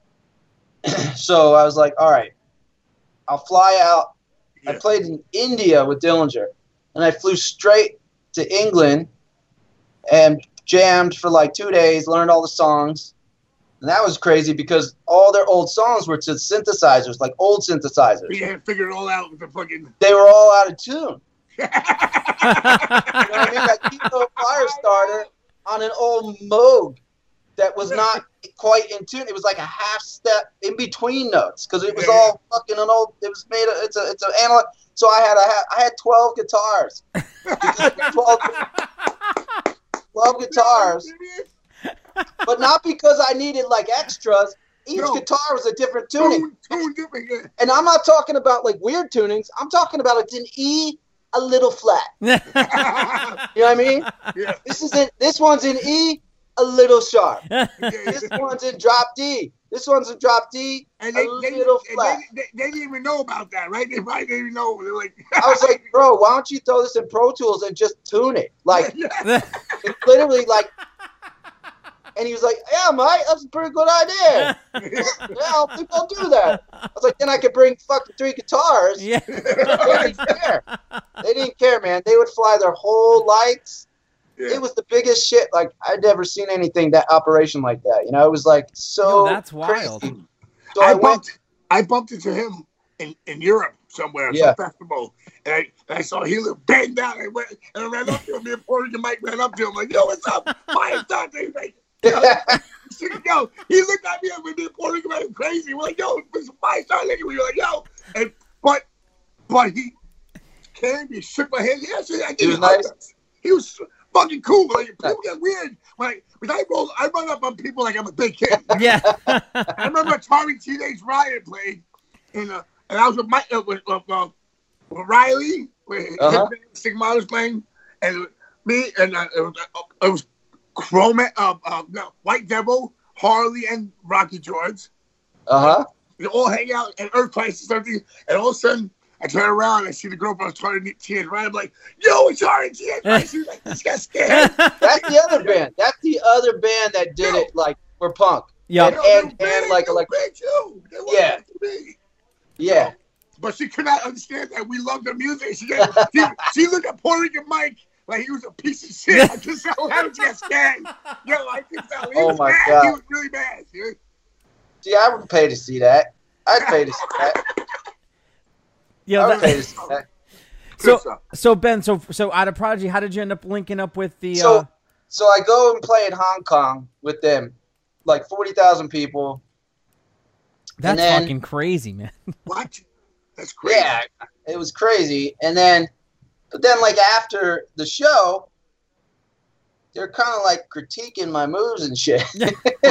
So I was like, all right, I'll fly out. I Yeah. played in India with Dillinger, and I flew straight to England and jammed for like two days, learned all the songs. And that was crazy because all their old songs were to synthesizers, like old synthesizers. We had to figure it all out with the fucking. They were all out of tune. You know what I mean? Like Kiko Firestarter on an old Moog that was not quite in tune. It was like a half step in between notes because it was Yeah. all fucking an old. It was made. Of, it's a. It's an analog. So I had. I had. I had twelve guitars. twelve, twelve guitars, but not because I needed like extras. Each No. guitar was a different tuning. Tune, tune different. Yeah. And I'm not talking about like weird tunings. I'm talking about it's an E, a little flat. You know what I mean? Yeah. This is in, this one's in E, a little sharp. Yeah, This yeah. one's in drop D. This one's in drop D, And a they, they, little and flat. they, they, they didn't even know about that, right? They probably didn't even know. They're like, I was like, bro, why don't you throw this in Pro Tools and just tune it? Like, yeah. it's literally like, and he was like, yeah, mate, that's a pretty good idea. Yeah, I'll think I'll do that. I was like, then I could bring fucking three guitars. Yeah. They didn't care. They didn't care, man. They would fly their whole lights. Yeah. It was the biggest shit. Like, I'd never seen anything that operation like that. You know, it was like so. Yo, that's wild. crazy. So I I, went. bumped, I bumped into him in, in Europe somewhere, at Yeah. some festival, and I, and I saw he looked banged out, and I went and I ran up to him. Me and Puerto Rican Mike ran up to him like, "Yo, what's up?" Firestarter. He's like, yo, he looked at me and me and Puerto Rican Mike crazy. We're like, "Yo, this is Firestarter." We were like, "Yo," and but but he came, he shook my hand. Yes, I He was nice. He was fucking cool. Like, people get weird. When I, when I roll, I run up on people like I'm a big kid. Yeah. I remember Atari Teenage Riot played, and uh, and I was with Mike, uh, with, uh, uh, with Riley, with Uh-huh. Stigmata was playing, and me and uh, it was, uh, it was Chrome, uh, uh, no, White Devil, Harley, and Rocky George. Uh huh. We all hang out and Earth Crisis and everything, and all of a sudden I turn around and I see the girl from Atari Teenage Riot. I'm like, "Yo, it's Atari Teenage Riot." She's like, "This guy's scared." That's the other band. That's the other band that did Yo. it like for punk. Yeah. And, and, and like, like, too. yeah. Yeah. But she could not understand that we love the music. She, got, she, she looked at Puerto Rican Mike like he was a piece of shit. I just felt how she got scared. Yo, I just felt he Oh was my mad. God. He was really mad. Dude. See, I would pay to see that. I'd pay to see that. Yeah, I would that- pay to see that. So, so Ben, so so out of Prodigy, how did you end up linking up with the? So, uh, so I go and play in Hong Kong with them, like forty thousand people. That's then- fucking crazy, man. What? That's crazy. Yeah, it was crazy. And then, but then like after the show, they're kind of like critiquing my moves and shit. and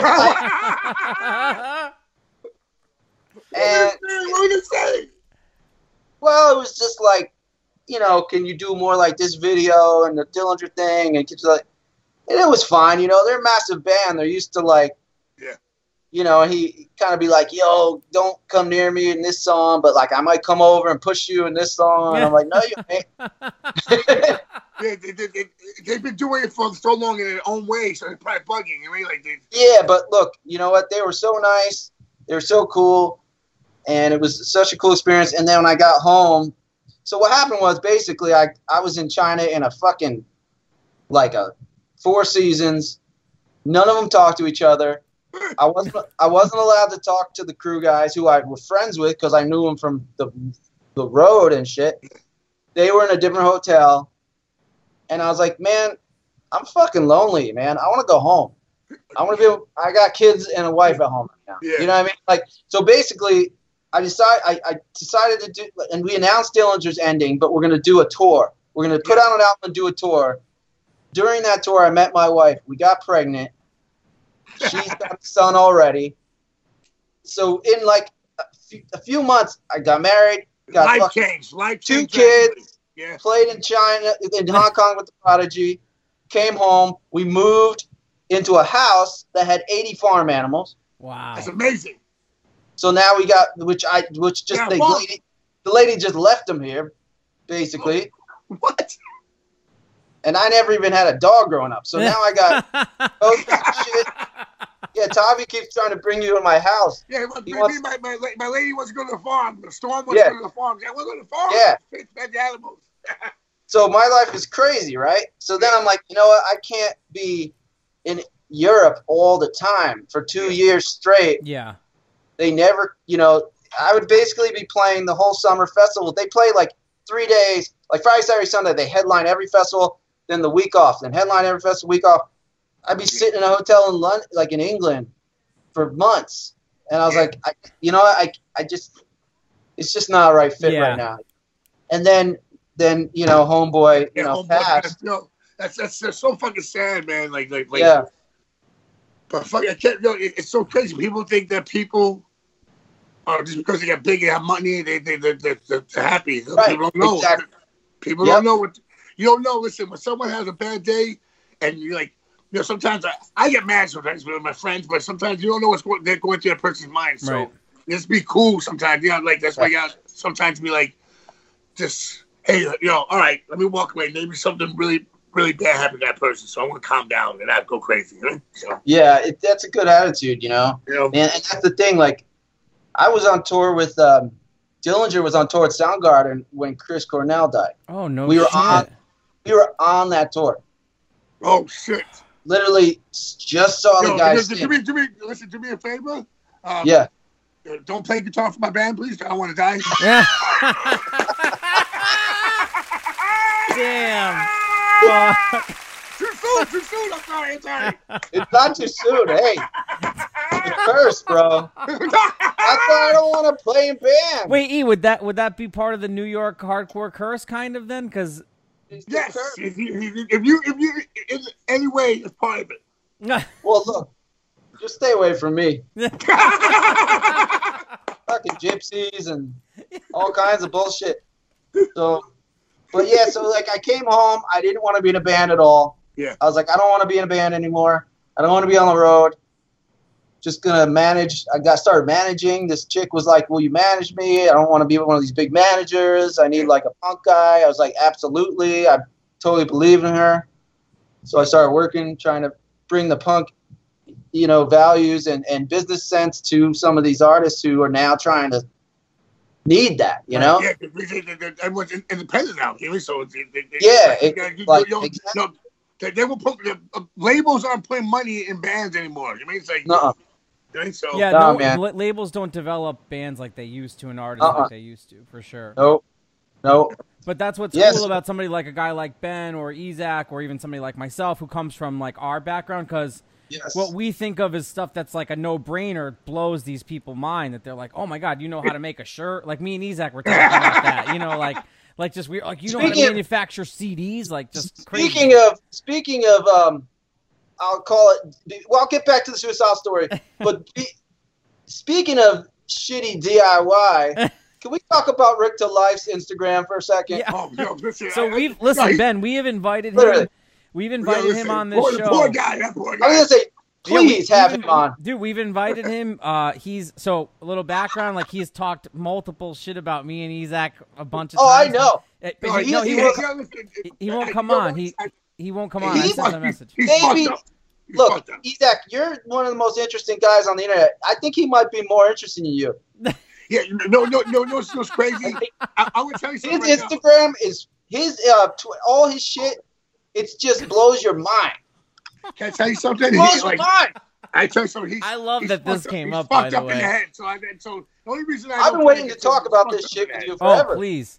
What did it say? well, it was just like, you know, can you do more like this video and the Dillinger thing, and just like, and it was fine. You know, they're a massive band. They're used to like, yeah. You know, he kind of be like, yo, don't come near me in this song, but like I might come over and push you in this song. And I'm like, no, you ain't. Yeah, they, they, they, they've been doing it for so long in their own way, so they're probably bugging. You know, like they, Yeah, but look, you know what? They were so nice. They were so cool. And it was such a cool experience. And then when I got home, so what happened was basically I, I was in China in a fucking, like a four seasons. None of them talked to each other. I wasn't I wasn't allowed to talk to the crew guys who I was friends with because I knew them from the the road and shit. They were in a different hotel. And I was like, man, I'm fucking lonely, man. I want to go home. I want to be able, I got kids and a wife at home right now. Yeah. You know what I mean? Like, so basically, I decided I, I decided to do, and we announced Dillinger's ending, but we're going to do a tour. We're going to put out an album and do a tour. During that tour, I met my wife. We got pregnant. She's got a son already. So in like a few, a few months, I got married. Got life fucking change. Life two change. kids. Yeah. Played in China, in Hong Kong with the Prodigy. Came home. We moved into a house that had eighty farm animals. Wow. That's amazing. So now we got, which I, which just Yeah, the farm. lady, the lady just left them here, basically. What? And I never even had a dog growing up. So now I got oh, shit. Yeah, Tavi keeps trying to bring you in my house. Yeah, well, He me, wants- my, my, my lady wants to go to the farm. The storm wants Yeah. to go to the farm. Yeah, we're going to the farm. Yeah. Fed fed the animals. So my life is crazy, right? So then I'm like, you know what? I can't be in Europe all the time for two years straight. Yeah. They never, you know, I would basically be playing the whole summer festival. They play like three days, like Friday, Saturday, Sunday. They headline every festival, then the week off, then headline every festival, week off. I'd be sitting in a hotel in London, like in England, for months, and I was like, I, you know, I, I just, it's just not a right fit Yeah. right now. And then, then you know, homeboy, you Yeah, know, homeboy, passed. that's, yo, that's, that's that's so fucking sad, man. Like, like, like. Yeah. But fuck, I can't. Yo, it, it's so crazy. People think that people are just because they got big and have money, they they they they're, they're happy. Right, People don't know. exactly. People Yep. don't know what you don't know. Listen, when someone has a bad day, and you're like, you know, sometimes I, I get mad sometimes with my friends, but sometimes you don't know what's going, they're going through that person's mind. So Right. just be cool sometimes. Yeah, like that's why you got sometimes be like, just hey, you know, all right, let me walk away. Maybe something really, really bad happened to that person, so I'm gonna calm down and not go crazy. You know? So, Yeah, it, that's a good attitude, you know. you know, And, and that's the thing. Like, I was on tour with um, Dillinger was on tour with Soundgarden when Chris Cornell died. Oh no. We were shit. on. We were on that tour. oh shit. Literally, just saw Yo, the guy do, sing. me, do me, listen, do me a favor. Um, Yeah. uh, Don't play guitar for my band, please. I don't want to die. Yeah. Damn. Fuck. Too soon, too soon. I'm sorry, I'm sorry. It's not too soon. Hey, the curse, bro. That's why I don't want to play in band. Wait, E, would that would that be part of the New York hardcore curse, kind of then? Because It's the Yes, curse. if you, if you, if you, if you, in any way, it's part of it. Well, look, just stay away from me. Fucking gypsies and all kinds of bullshit. So, but yeah, so like I came home. I didn't want to be in a band at all. Yeah. I was like, I don't want to be in a band anymore. I don't want to be on the road. Just gonna manage. I got started managing. This chick was like, "Will you manage me? I don't want to be one of these big managers. I need like a punk guy." I was like, "Absolutely." I totally believed in her. So I started working, trying to bring the punk, you know, values and, and business sense to some of these artists who are now trying to need that, you know? Yeah, everyone's independent now, you know, so they, they, they, yeah, they, it, they, you, like, you know, exactly. no, they, they will put the uh, labels aren't putting money in bands anymore. You mean it's like Nuh-uh. right? So Yeah, Nah, no, man. la- labels don't develop bands like they used to and artists Uh-uh. like they used to, for sure. Nope. Nope. But that's what's Yes. cool about somebody like a guy like Ben or Isaac or even somebody like myself who comes from like our background, because Yes. what we think of as stuff that's like a no-brainer blows these people mind, that they're like, oh my god, you know how to make a shirt? Like me and Isaac were talking about that, you know, like like just we like you know how Speaking to of- manufacture C Ds, like just crazy. Speaking of speaking of um, I'll call it. Well, I'll get back to the suicide story. But be, speaking of shitty D I Y, can we talk about Rick to Life's Instagram for a second? Yeah. Oh, yo, listen, So I- we've listen, no, he- Ben. We have invited Literally. him. We've yo, invited listen, him on this poor, show. Poor guy, that poor I guy. was gonna say, Yeah, we- please have we've- him on. Dude, we've invited him. Uh, he's so a little background. Like he's talked multiple shit about me and Isaac a bunch of Oh, I times. know. Uh, No, he, he- no, he, he- won't. he- listen, He, he won't I- come you know on. what? He I- he won't come on. I He- sent him a message. He's Maybe- fucked up. He's Look, fucked up. Isaac, you're one of the most interesting guys on the internet. I think he might be more interesting than you. Yeah, no, no, no, no, it's crazy. I, I would tell you His something right now. Instagram is his uh tw- all his shit. It just blows your mind. Can I tell you something? He, Blows your like, mind. I tell you something. He's, I love he's that this fucked came he's up, by fucked the up in way. the head. So, I, so the only reason I I've don't been waiting play to it talk is about he's this fucked shit up with in you the head. Oh, forever. please.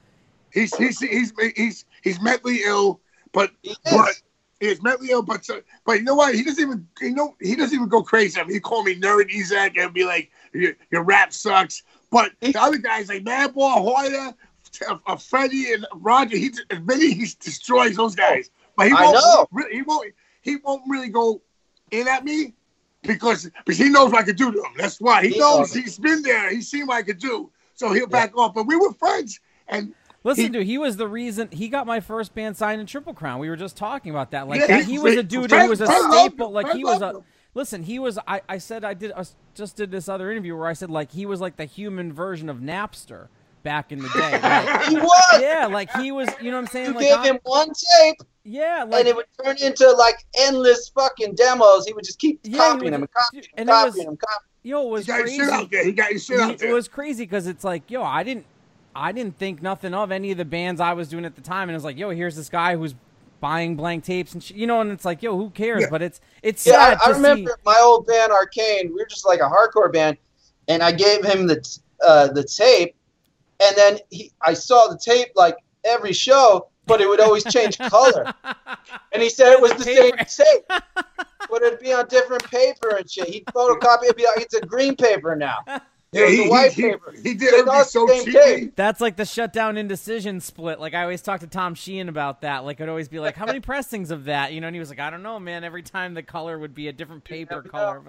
He's he's he's he's he's mentally ill, but He is. but he's mentally ill. But so, but you know what? He doesn't even you know he doesn't even go crazy. I mean, he call me nerd Isaac and be like your, your rap sucks. But the other guys like Madball, Hoyer, uh, Freddie, and Roger, he and Vinny, he destroys those guys. But he I won't. know. Really, he won't. He won't really go in at me because because he knows what I could do to him. That's why he, He knows. knows. He's been there. He's seen what I could do. So he'll back off. But we were friends, and Listen, He- dude, he was the reason he got my first band signed in Triple Crown. We were just talking about that. Like Yeah, that, he's he was a great. dude Fred- who was a Fred loved staple. him. Like Fred he was loved a him. listen. He was. I, I said I did. I just did this other interview where I said like he was like the human version of Napster back in the day. Like, He was. yeah, like he was. You know what I'm saying? You Like gave I- him one tape, yeah, like and it would turn into like endless fucking demos. He would just keep Yeah, he copying would- them and copying and them, it copying was- them, copying. yo, it was he got his crazy. shit out there. He got his shit He- out there. It was crazy because it's like, yo, I didn't, I didn't think nothing of any of the bands I was doing at the time, and it was like, yo, here's this guy who's buying blank tapes and sh- you know, and it's like, yo, who cares? Yeah. But it's it's Yeah, sad I, I to remember see. my old band Arcane. We were just like a hardcore band, and I gave him the t- uh, the tape, and then he, I saw the tape like every show, but it would always change color. And he said it was the same Paper. tape, but it'd be on different paper and shit. He'd photocopy it, be like, it's a green paper now. Yeah, It was he, a white he, paper. he, he did It's everything not so the same cheaply. tape. That's like the shutdown indecision split. Like I always talk to Tom Sheehan about that. Like I'd always be like, how many pressings of that? You know, and he was like, I don't know, man. Every time the color would be a different paper never color.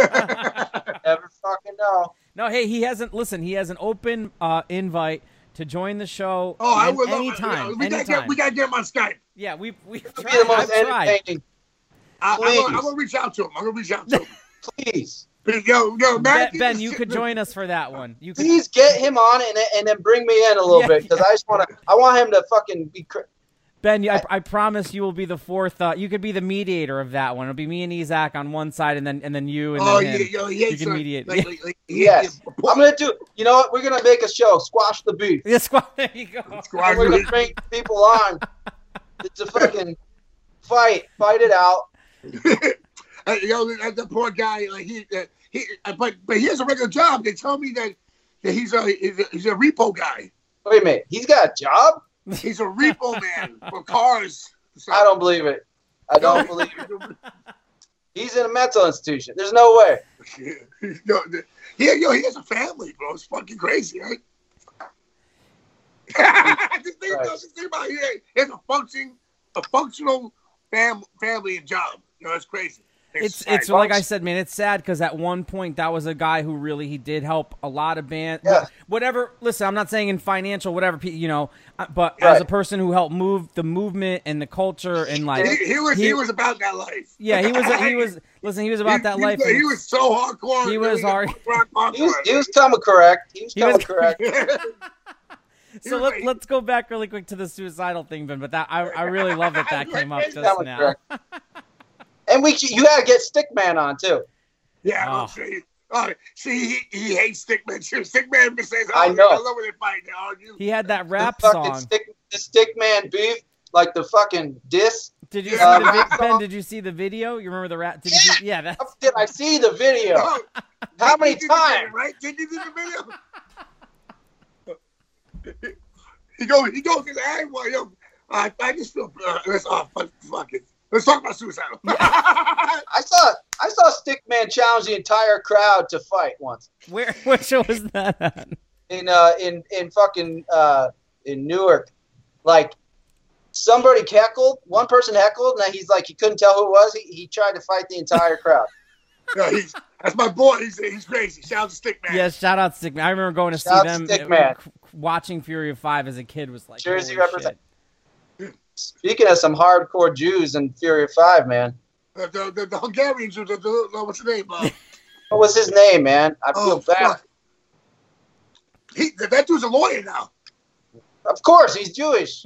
Never fucking know. No, hey, he hasn't. Listen, he has an open uh, invite to join the show. Oh, I an- would love anytime. We gotta anytime. get we gotta get him on Skype. yeah, we've we've It'd be tried. the most I've tried. entertaining. I, I'm, Please. gonna, I'm gonna reach out to him. I'm gonna reach out to him. Please. But yo, yo, Ben, man, ben, you could join us for that one. You could. Please get him on and, and then bring me in a little Yeah, bit because I just want to. I want him to fucking be. Cr- Ben, you- I, I promise you will be the fourth. Uh, you could be the mediator of that one. It'll be me and Isaac on one side, and then and then you and oh then yeah, him. yo, he You hates can uh, mediate. Like, like, like, he- yes, he- I'm gonna do. You know what? We're gonna make a show. Squash the beef. Yeah, squad. There you go. Squash And we're the gonna bring people on to fucking fight, fight it out. Uh, yo, that, that poor guy, like he, uh, he, uh, but but he has a regular job. They tell me that, that he's a he's a, he's a repo guy. Wait a minute. He's got a job? He's a repo man for cars. So, I don't believe it. I don't believe it. He's in a mental institution. There's no way. Yo, the- yeah, yo, he has a family, bro. It's fucking crazy, right? just, think, Right. just think about it. He has a function, a functional fam, family and job. You know, that's crazy. It's it's like I said, man. It's sad because at one point that was a guy who really he did help a lot of bands. Yeah. Whatever. Listen, I'm not saying in financial whatever pe- you know, uh, but Right. as a person who helped move the movement and the culture and like he, he was he, he- was about that life. yeah, he was he was listen, he was about He- that he, life. He, and was so hardcore. He was hard- Rock, rock, He was, hardcore. he was coming correct. He was He coming was- correct. So let, let's go back really quick to the suicidal thing, Ben. But that I, I really love that that came up just Coming now. correct. Hey, And we, you gotta get Stickman on too. Yeah, Oh. oh. see, oh, see, he, he hates Stickman too. Stickman says, oh, I know. I love when they fight. They argue. He had that rap the fucking song. Stick, the Stickman beef, like the fucking diss. Did you Uh, see the rap vi- Ben? song. Did you see the video? You remember the rap? Did Yeah. you see, yeah. That's, How did I see the video? Oh, How Did many you see the times? video, right? Did you see the video? he goes, he goes, hey, well, yo, I, I just feel, uh, let's, oh, fuck, fuck it. Let's talk about suicide. I saw I saw Stickman challenge the entire crowd to fight once where? What show was that at? in uh in in fucking uh in Newark. Like somebody heckled, one person heckled, and he's like he couldn't tell who it was. He he tried to fight the entire crowd. Yeah, he's, that's my boy. He's, he's crazy. Shout out to Stickman. Yeah, shout out Stickman. I remember going to see Shout out them. to Stickman. uh, Watching Fury of Five as a kid was like Jersey holy represent- shit. Speaking of some hardcore Jews in Fury of Five, man. Uh, the, the, the Hungarians, the, the, the, what's his name? Uh, What was his name, man? I oh, feel bad. fuck. He, that dude's a lawyer now. Of course, he's Jewish.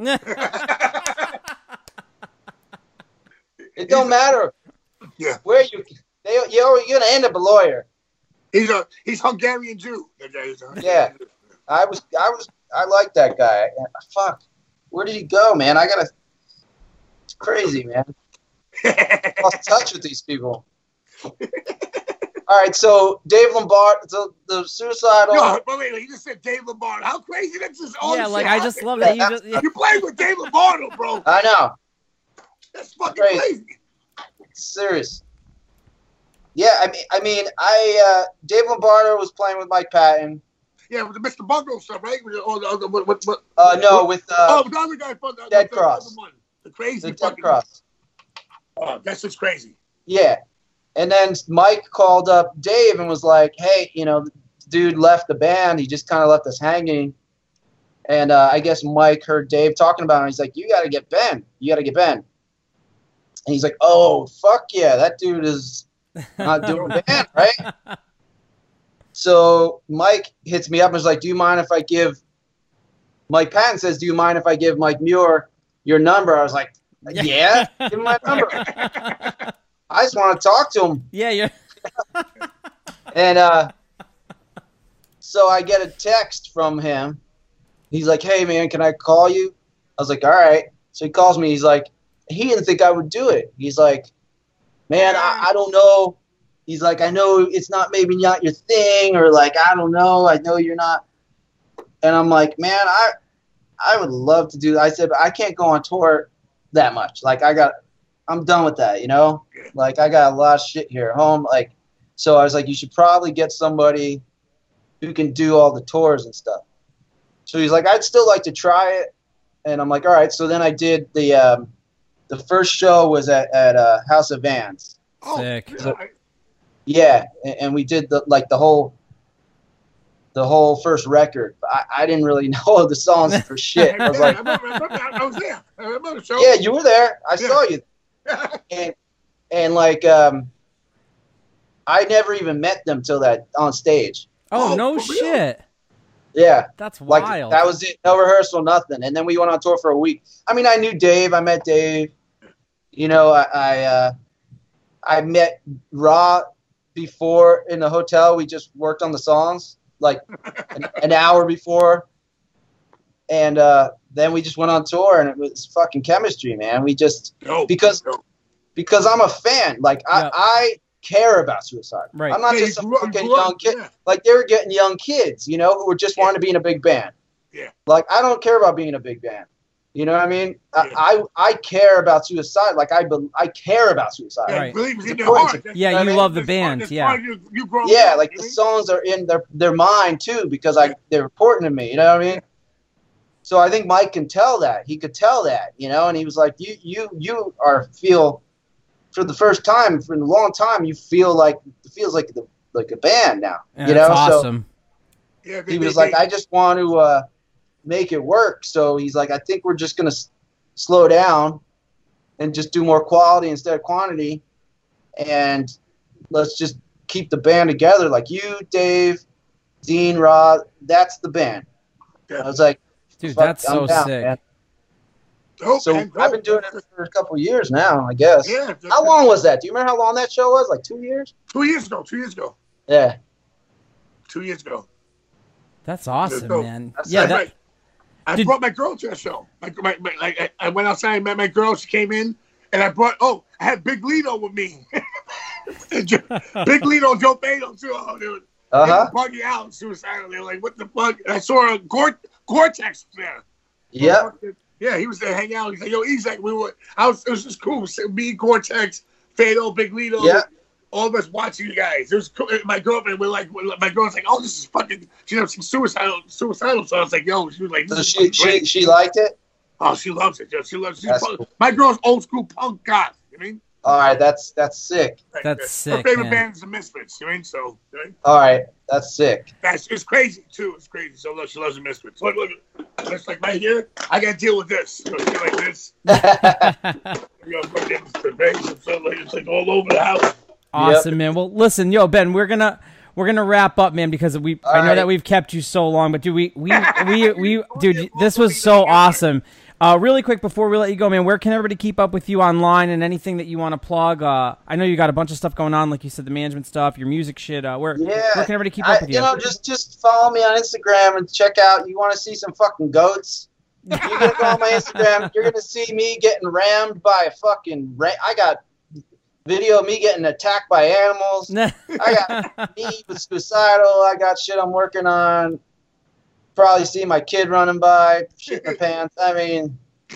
It don't matter. Yeah. Where you they you're, you're gonna end up a lawyer. He's a he's Hungarian Jew. That guy is a- Yeah. I was I was I like that guy. Fuck. Where did he go, man? I gotta it's crazy, man. Lost touch with these people. All right, so Dave Lombard, the, the suicidal. No, but wait, he just said Dave Lombardo. How crazy that's just all Yeah, this like shit I just happened. love that you just. Yeah. You playing with Dave Lombardo, bro. I know. That's fucking Crazy. crazy. Serious. Yeah, I mean, I mean, I uh, Dave Lombardo was playing with Mike Patton. Yeah, with the Mister Bungle stuff, right? With the, oh, the, other- what, what, what, Uh, no, with uh, oh, the other guy from the, Dead the, Cross. The, other one. The crazy the Dead fucking. Cross. Oh, that's just crazy. Yeah, and then Mike called up Dave and was like, "Hey, you know, the dude left the band. He just kind of left us hanging." And uh, I guess Mike heard Dave talking about it. And he's like, "You got to get Ben. You got to get Ben." And he's like, "Oh, fuck yeah, that dude is not doing band, right?" So Mike hits me up and is like, "Do you mind if I give?" Mike Patton says, "Do you mind if I give Mike Muir your number?" I was like, "Yeah, give him my number. I just want to talk to him." Yeah, yeah. And uh, so I get a text from him. He's like, "Hey, man, can I call you?" I was like, "All right." So he calls me. He's like, he didn't think I would do it. He's like, "Man, I, I don't know." He's like, "I know it's not maybe not your thing, or like, I don't know. I know you're not." And I'm like, "Man, I I would love to do that." I said, "But I can't go on tour that much. Like, I got, I'm done with that, you know? Like, I got a lot of shit here at home. Like, so I was like, you should probably get somebody who can do all the tours and stuff." So he's like, "I'd still like to try it." And I'm like, "All right." So then I did the, um, the first show was at, at uh, House of Vans. Oh, Sick. yeah, I- Yeah. And, and we did the, like the whole, the whole first record. I, I didn't really know the songs for shit. I was I like, remember, I, remember, I was there. I remember the show. yeah, you were there. I Yeah. saw you. And, and like, um, I never even met them till that on stage. Oh, Oh, no for real? shit. Yeah. That's Like wild. that was it. No rehearsal, nothing. And then we went on tour for a week. I mean, I knew Dave. I met Dave. You know, I I, uh, I met Raw before in the hotel. We just worked on the songs like an, an hour before, and uh, then we just went on tour, and it was fucking chemistry, man. We just No, because no. because I'm a fan. Like I, Yeah. I care about suicide. Right. I'm not Yeah, just you some grew up- fucking grew up, young kid. yeah. Like they were getting young kids, you know, who were just wanting to be in a big band. Yeah. Like I don't care about being in a big band. You know what I mean? Yeah. I, I I care about suicide. Like I be, I care about suicide. Yeah, Right. believe it's in It's your important. heart. That's- Yeah, I you mean, love the that's band. part- that's Yeah. part of You, you growing Yeah, up, like you the know? songs are in their their mind too because I they're important to me. You know what I mean? So I think Mike can tell that. He could tell that, you know, and he was like, you you you are feel for the first time for a long time you feel like it feels like the like a band now. Yeah, you know, that's so awesome. Yeah, they- he they- was like, they- I just want to uh, make it work. So he's like, I think we're just gonna s- slow down and just do more quality instead of quantity, and let's just keep the band together. Like you, Dave, Dean, Rod, that's the band. Yeah. I was like, Dude, fuck, that's I'm so down, sick. man. Dope, so man, dope. I've been doing it for a couple years now, I guess. Yeah. How long was that? Do you remember how long that show was? Like two years? Two years ago. Two years ago. Yeah. Two years ago. That's awesome, So, man. that's Yeah, I, that, I Did- brought my girl to the show. My, my, my, like, I, I went outside and met my girl. She came in, and I brought. Oh, I had Big Lito with me. Big Lito, Joe Beto too. Oh, they were, Uh they huh. were bugging out, suicidal. They were like, "What the fuck?" And I saw a Gore, Gore-Tex there. Yep. Yeah, he was there hanging out. He's like, "Yo, Isaac, we were." I was. It was just cool. Me, Gore-Tex, Fado, Big Lito. Yeah. All of us watching you guys. It was cool. My girlfriend, we're like, my girl's like, "Oh, this is fucking." She knows she's suicidal, suicidal. So I was like, "Yo," she was like, So "This is she fucking she great." she liked it. Oh, she loves it. Yo. She loves. She's That's punk. cool. My girl's old school punk goth. You mean? All right, that's that's sick. Like, That's uh, sick, Her favorite man. band is the Misfits. You mean? So, right? All right, that's sick. That's it's crazy too. It's crazy. So look, she loves the Misfits. Look, look, it's like right here. I got to deal with this. So, it's like this. You know, fucking the bass and stuff, like, it's like all over the house. awesome, man. Well, listen, yo, Ben, we're gonna we're gonna wrap up, man, because we All I know right. that we've kept you so long, but dude, we we we we dude, this was so awesome. Uh, really quick before we let you go, man, where can everybody keep up with you online and anything that you want to plug? Uh, I know you got a bunch of stuff going on, like you said, the management stuff, your music shit. Uh, where Yeah. where can everybody keep I, up with you? you know, just just follow me on Instagram and check out. You want to see some fucking goats? You're gonna go on my Instagram. You're gonna see me getting rammed by a fucking. Ra- I got video of me getting attacked by animals. I got me with suicidal. I got shit I'm working on. Probably see my kid running by, shit in the pants. I mean,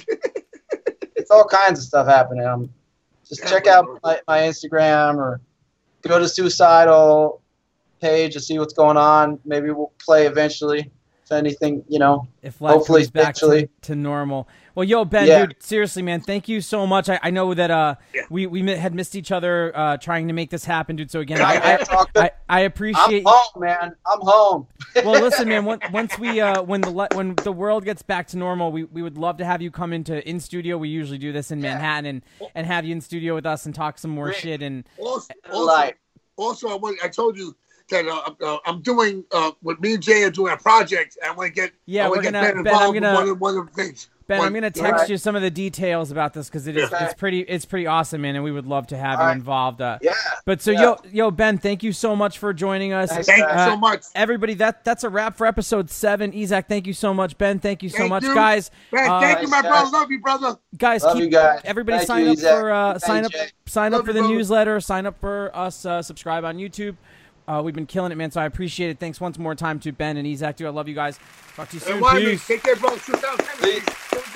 it's all kinds of stuff happening. Um, just check out my, my Instagram or go to Suicidal page to see what's going on. Maybe we'll play eventually. If anything, you know, if life hopefully comes back to, eventually. to normal. Well, yo, Ben, Yeah. dude, seriously, man, thank you so much. I, I know that uh, Yeah. we, we mi- had missed each other uh, trying to make this happen, dude. So, again, Yeah, I, man, I, talk to- I, I I'm appreciate home, man. I'm home. Well, listen, man. Once, once we, uh, when the le- when the world gets back to normal, we, we would love to have you come into in studio. We usually do this in Yeah. Manhattan, and, and have you in studio with us and talk some more Great. shit. And Also, also, Like- also I, want, I told you that uh, uh, I'm doing uh, with me and Jay are doing a project. And I want to get Yeah, I wanna we're get gonna- Ben Ben, I'm involved with gonna- one of, one of the things. Ben, One- I'm gonna all text right. you some of the details about this because it is Okay. it's pretty it's pretty awesome, man. And we would love to have All you right. involved. Uh, Yeah. But so, Yeah. yo, yo, Ben, thank you so much for joining us. Thanks, Thank you Uh, so much. Everybody, that that's a wrap for episode seven. Isaac, thank you so much. Ben, thank you so Thank much, you. guys. Man, Uh, thank you, my Thanks, brother. guys. Love you, brother. Guys, Love keep you guys. everybody Thank sign you, up Isaac. for uh, Thank sign up Jay. sign up Love for you, the brother. newsletter. Sign up for us. Uh, subscribe on YouTube. Uh, we've been killing it, man. So I appreciate it. Thanks once more time to Ben and Isaac. Dude, I love you guys. Talk to you soon. And why me? Peace. Take care, brother. Sit down. Peace.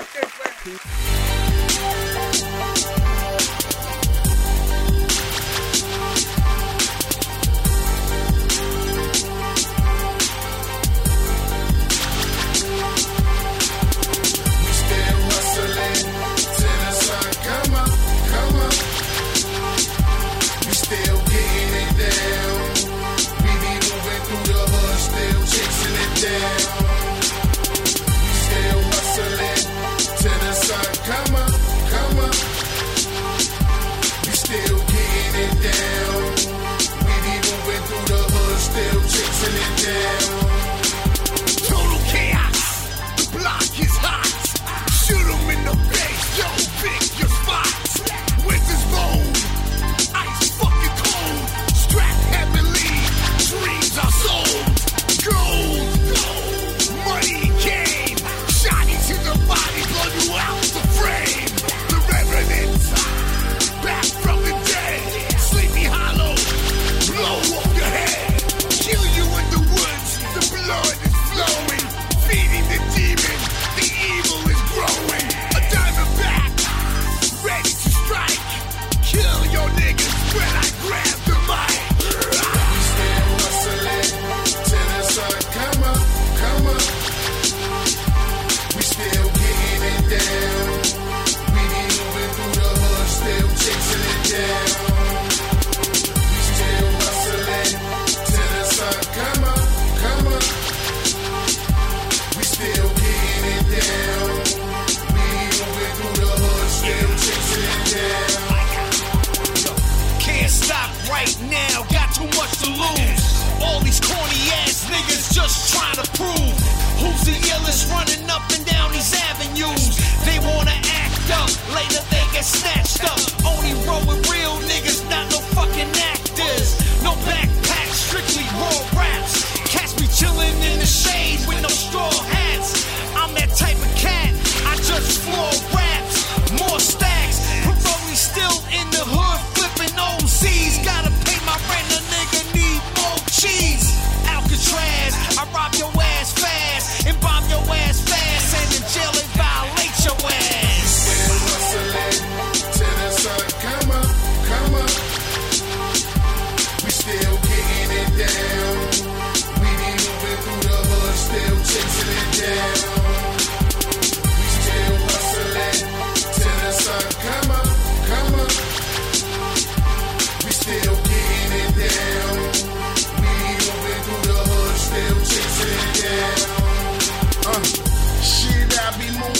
Still hustling till the sun come up, come up. We still getting it down. We be moving through the hood, still chasing it down. We still hustling till the sun come up, come up. We still getting it down. We be moving through the hood, still chasing it down. Total chaos. The block is hot. Shoot 'em in the face, yo, pick your spots. Winter's bold, ice fucking cold. Strapped heavily, dreams are sold. Gold, gold,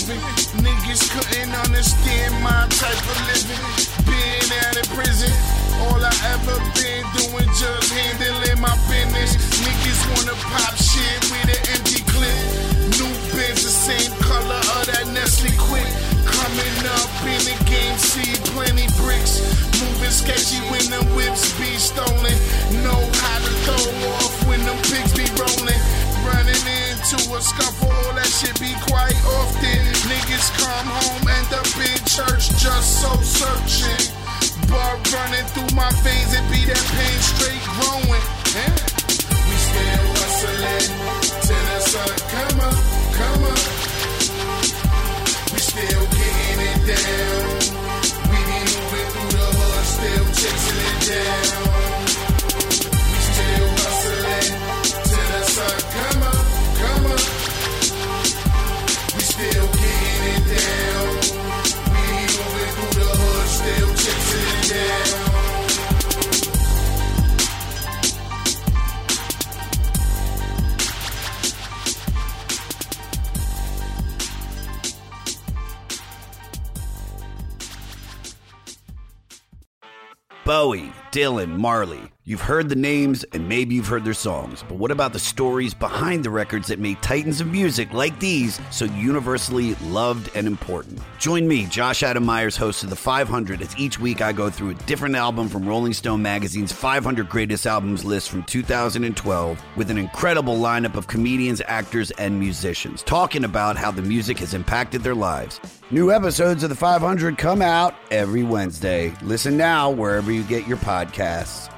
living. Niggas couldn't understand my type of living. Being out of prison, all I ever been doing just handling my business. Niggas wanna pop shit with an empty clip. New Benz, the same color of that Nestle Quick. Coming up in the game, see plenty bricks. Moving sketchy when the whips be stolen. Know how to throw off when them pigs be rolling. Running into a scuffle, all that shit be quite often. Niggas come home, end up in church, just so searching. Blood running through my veins, it be that pain straight growing. Eh? We still hustling till the sun come up, come up. We still getting it down. We be moving through the hood, still chasing it down. We still hustling till the sun come up, come up. We still getting it down. We be moving through the hood, still chasing it down. Bowie, Dylan, Marley. You've heard the names and maybe you've heard their songs, but what about the stories behind the records that made titans of music like these so universally loved and important? Join me, Josh Adam Myers, host of The five hundred, as each week I go through a different album from Rolling Stone magazine's five hundred Greatest Albums list from two thousand twelve with an incredible lineup of comedians, actors, and musicians, talking about how the music has impacted their lives. New episodes of The five hundred come out every Wednesday. Listen now wherever you get your podcasts.